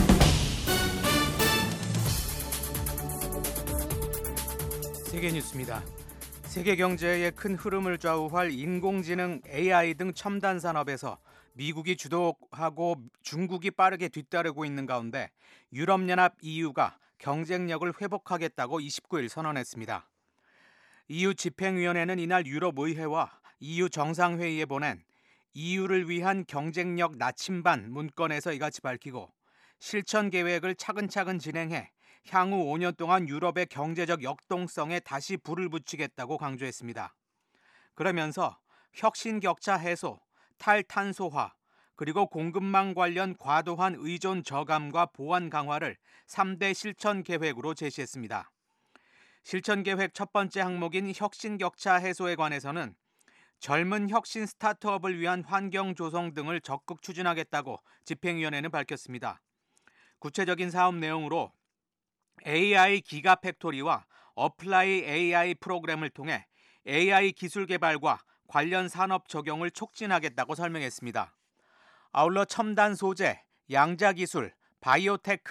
세계 뉴스입니다. 세계 경제의 큰 흐름을 좌우할 인공지능, 에이아이 등 첨단 산업에서 미국이 주도하고 중국이 빠르게 뒤따르고 있는 가운데 유럽연합 이유가 경쟁력을 회복하겠다고 이십구 일 선언했습니다. 이유 집행위원회는 이날 유럽의회와 이유 정상회의에 보낸 이유를 위한 경쟁력 나침반 문건에서 이같이 밝히고 실천 계획을 차근차근 진행해 향후 오 년 동안 유럽의 경제적 역동성에 다시 불을 붙이겠다고 강조했습니다. 그러면서 혁신 격차 해소, 탈탄소화, 그리고 공급망 관련 과도한 의존 저감과 보완 강화를 삼 대 실천 계획으로 제시했습니다. 실천 계획 첫 번째 항목인 혁신 격차 해소에 관해서는 젊은 혁신 스타트업을 위한 환경 조성 등을 적극 추진하겠다고 집행위원회는 밝혔습니다. 구체적인 사업 내용으로 에이아이 기가팩토리와 어플라이 에이아이 프로그램을 통해 에이아이 기술 개발과 관련 산업 적용을 촉진하겠다고 설명했습니다. 아울러 첨단 소재, 양자 기술, 바이오테크,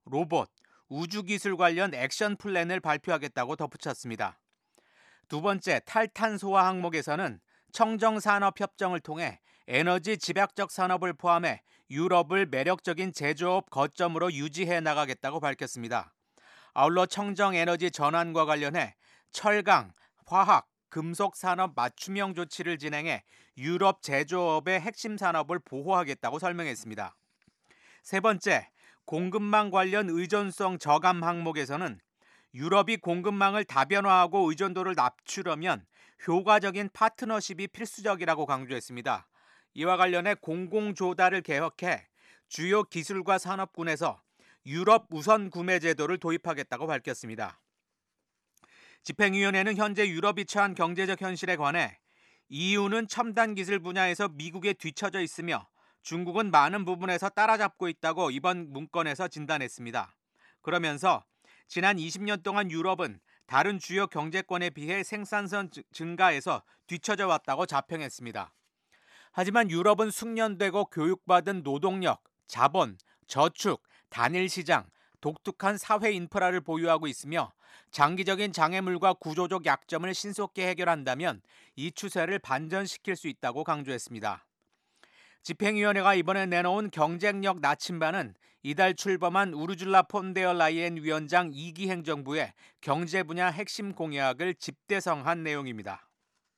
로봇, 우주기술 관련 액션 플랜을 발표하겠다고 덧붙였습니다. 두 번째, 탈탄소화 항목에서는 청정산업협정을 통해 에너지 집약적 산업을 포함해 유럽을 매력적인 제조업 거점으로 유지해 나가겠다고 밝혔습니다. 아울러 청정에너지 전환과 관련해 철강, 화학, 금속 산업 맞춤형 조치를 진행해 유럽 제조업의 핵심 산업을 보호하겠다고 설명했습니다. 세 번째, 공급망 관련 의존성 저감 항목에서는 유럽이 공급망을 다변화하고 의존도를 낮추려면 효과적인 파트너십이 필수적이라고 강조했습니다. 이와 관련해 공공조달을 개혁해 주요 기술과 산업군에서 유럽 우선 구매 제도를 도입하겠다고 밝혔습니다. 집행위원회는 현재 유럽이 처한 경제적 현실에 관해 이유는 첨단 기술 분야에서 미국에 뒤처져 있으며 중국은 많은 부분에서 따라잡고 있다고 이번 문건에서 진단했습니다. 그러면서 지난 이십 년 동안 유럽은 다른 주요 경제권에 비해 생산성 증가에서 뒤처져 왔다고 자평했습니다. 하지만 유럽은 숙련되고 교육받은 노동력, 자본, 저축, 단일 시장, 독특한 사회 인프라를 보유하고 있으며 장기적인 장애물과 구조적 약점을 신속히 해결한다면 이 추세를 반전시킬 수 있다고 강조했습니다. 집행위원회가 이번에 내놓은 경쟁력 나침반은 이달 출범한 우르줄라 폰데어 라이엔 위원장 이 기 행정부의 경제 분야 핵심 공약을 집대성한 내용입니다.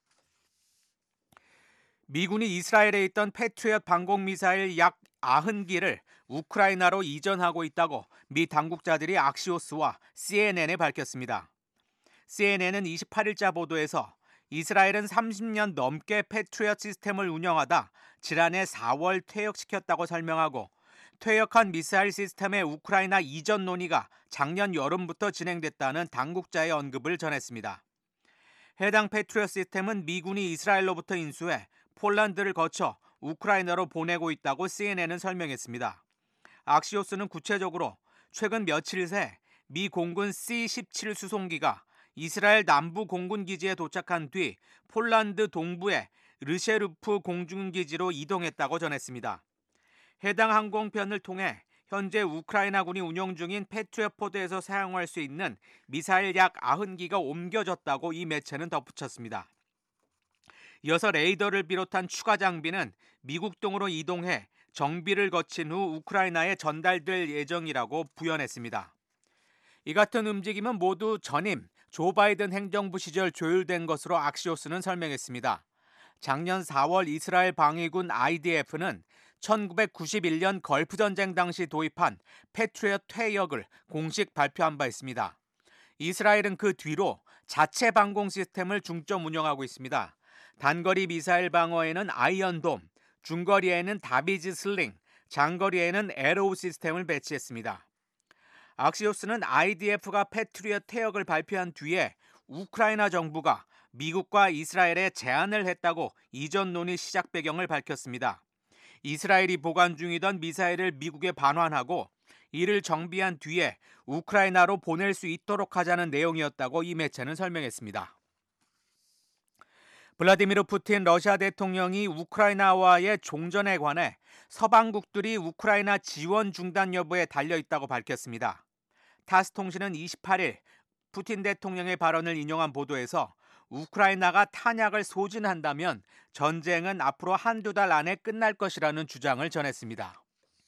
미군이 이스라엘에 있던 패트리엇 방공미사일 약 구십 기를 우크라이나로 이전하고 있다고 미 당국자들이 악시오스와 씨엔엔에 밝혔습니다. 씨엔엔은 이십팔 일자 보도에서 이스라엘은 삼십 년 넘게 패트리엇 시스템을 운영하다 지난해 사월 퇴역시켰다고 설명하고 퇴역한 미사일 시스템의 우크라이나 이전 논의가 작년 여름부터 진행됐다는 당국자의 언급을 전했습니다. 해당 패트리엇 시스템은 미군이 이스라엘로부터 인수해 폴란드를 거쳐 우크라이나로 보내고 있다고 씨엔엔은 설명했습니다. 악시오스는 구체적으로 최근 며칠 새 미 공군 씨 십칠 수송기가 이스라엘 남부 공군 기지에 도착한 뒤 폴란드 동부의 르셰르프 공군기지로 이동했다고 전했습니다. 해당 항공편을 통해 현재 우크라이나군이 운용 중인 패트리엇 포드에서 사용할 수 있는 미사일 약 구십 기가 옮겨졌다고 이 매체는 덧붙였습니다. 이어서 레이더를 비롯한 추가 장비는 미국동으로 이동해 정비를 거친 후 우크라이나에 전달될 예정이라고 부연했습니다. 이 같은 움직임은 모두 전임 조 바이든 행정부 시절 조율된 것으로 악시오스는 설명했습니다. 작년 사월 이스라엘 방위군 아이디에프는 천구백구십일 년 걸프 전쟁 당시 도입한 패트리엇 퇴역을 공식 발표한 바 있습니다. 이스라엘은 그 뒤로 자체 방공 시스템을 중점 운영하고 있습니다. 단거리 미사일 방어에는 아이언돔, 중거리에는 다비즈 슬링, 장거리에는 에로우 시스템을 배치했습니다. 악시오스는 아이디에프가 패트리엇 퇴역을 발표한 뒤에 우크라이나 정부가 미국과 이스라엘에 제안을 했다고 이전 논의 시작 배경을 밝혔습니다. 이스라엘이 보관 중이던 미사일을 미국에 반환하고 이를 정비한 뒤에 우크라이나로 보낼 수 있도록 하자는 내용이었다고 이 매체는 설명했습니다. 블라디미르 푸틴 러시아 대통령이 우크라이나와의 종전에 관해 서방국들이 우크라이나 지원 중단 여부에 달려있다고 밝혔습니다. 타스 통신은 이십팔 일 푸틴 대통령의 발언을 인용한 보도에서 우크라이나가 탄약을 소진한다면 전쟁은 앞으로 한두 달 안에 끝날 것이라는 주장을 전했습니다.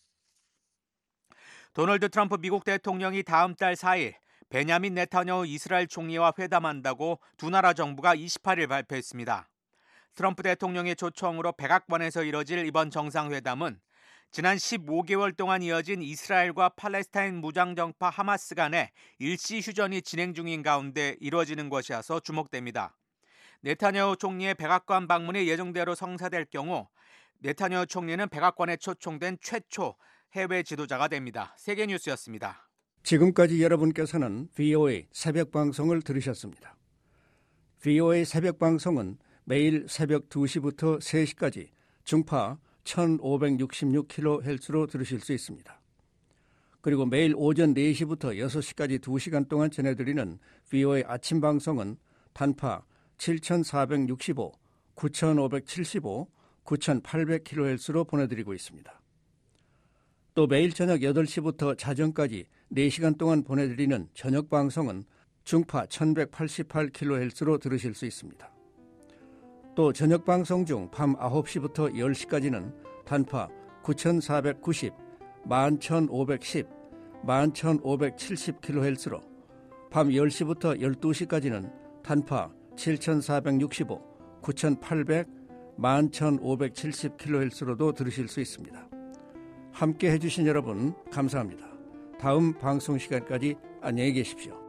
도널드 트럼프 미국 대통령이 다음 달 사 일 베냐민 네타냐후 이스라엘 총리와 회담한다고 두 나라 정부가 이십팔 일 발표했습니다. 트럼프 대통령의 초청으로 백악관에서 이뤄질 이번 정상회담은 지난 십오 개월 동안 이어진 이스라엘과 팔레스타인 무장정파 하마스 간의 일시 휴전이 진행 중인 가운데 이루어지는 것이어서 주목됩니다. 네타냐후 총리의 백악관 방문이 예정대로 성사될 경우 네타냐후 총리는 백악관에 초청된 최초 해외 지도자가 됩니다. 세계뉴스였습니다. 지금까지 여러분께서는 브이오에이 새벽 방송을 들으셨습니다. 브이오에이 새벽 방송은 매일 새벽 두 시부터 세 시까지 중파 천오백육십육 킬로헤르츠로 들으실 수 있습니다. 그리고 매일 오전 네 시부터 여섯 시까지 두 시간 동안 전해드리는 브이오에이 아침 방송은 단파 칠천사백육십오, 구천오백칠십오, 구천팔백 킬로헤르츠로 보내드리고 있습니다. 또 매일 저녁 여덟 시부터 자정까지 네 시간 동안 보내드리는 저녁 방송은 중파 천백팔십팔 킬로헤르츠로 들으실 수 있습니다. 또 저녁 방송 중 밤 아홉 시부터 열 시까지는 단파 구천사백구십, 만 천오백십, 만 천오백칠십 킬로헤르츠로, 밤 열 시부터 열두 시까지는 단파 칠천사백육십오, 구천팔백, 만 천오백칠십 킬로헤르츠로도 들으실 수 있습니다. 함께 해주신 여러분 감사합니다. 다음 방송 시간까지 안녕히 계십시오.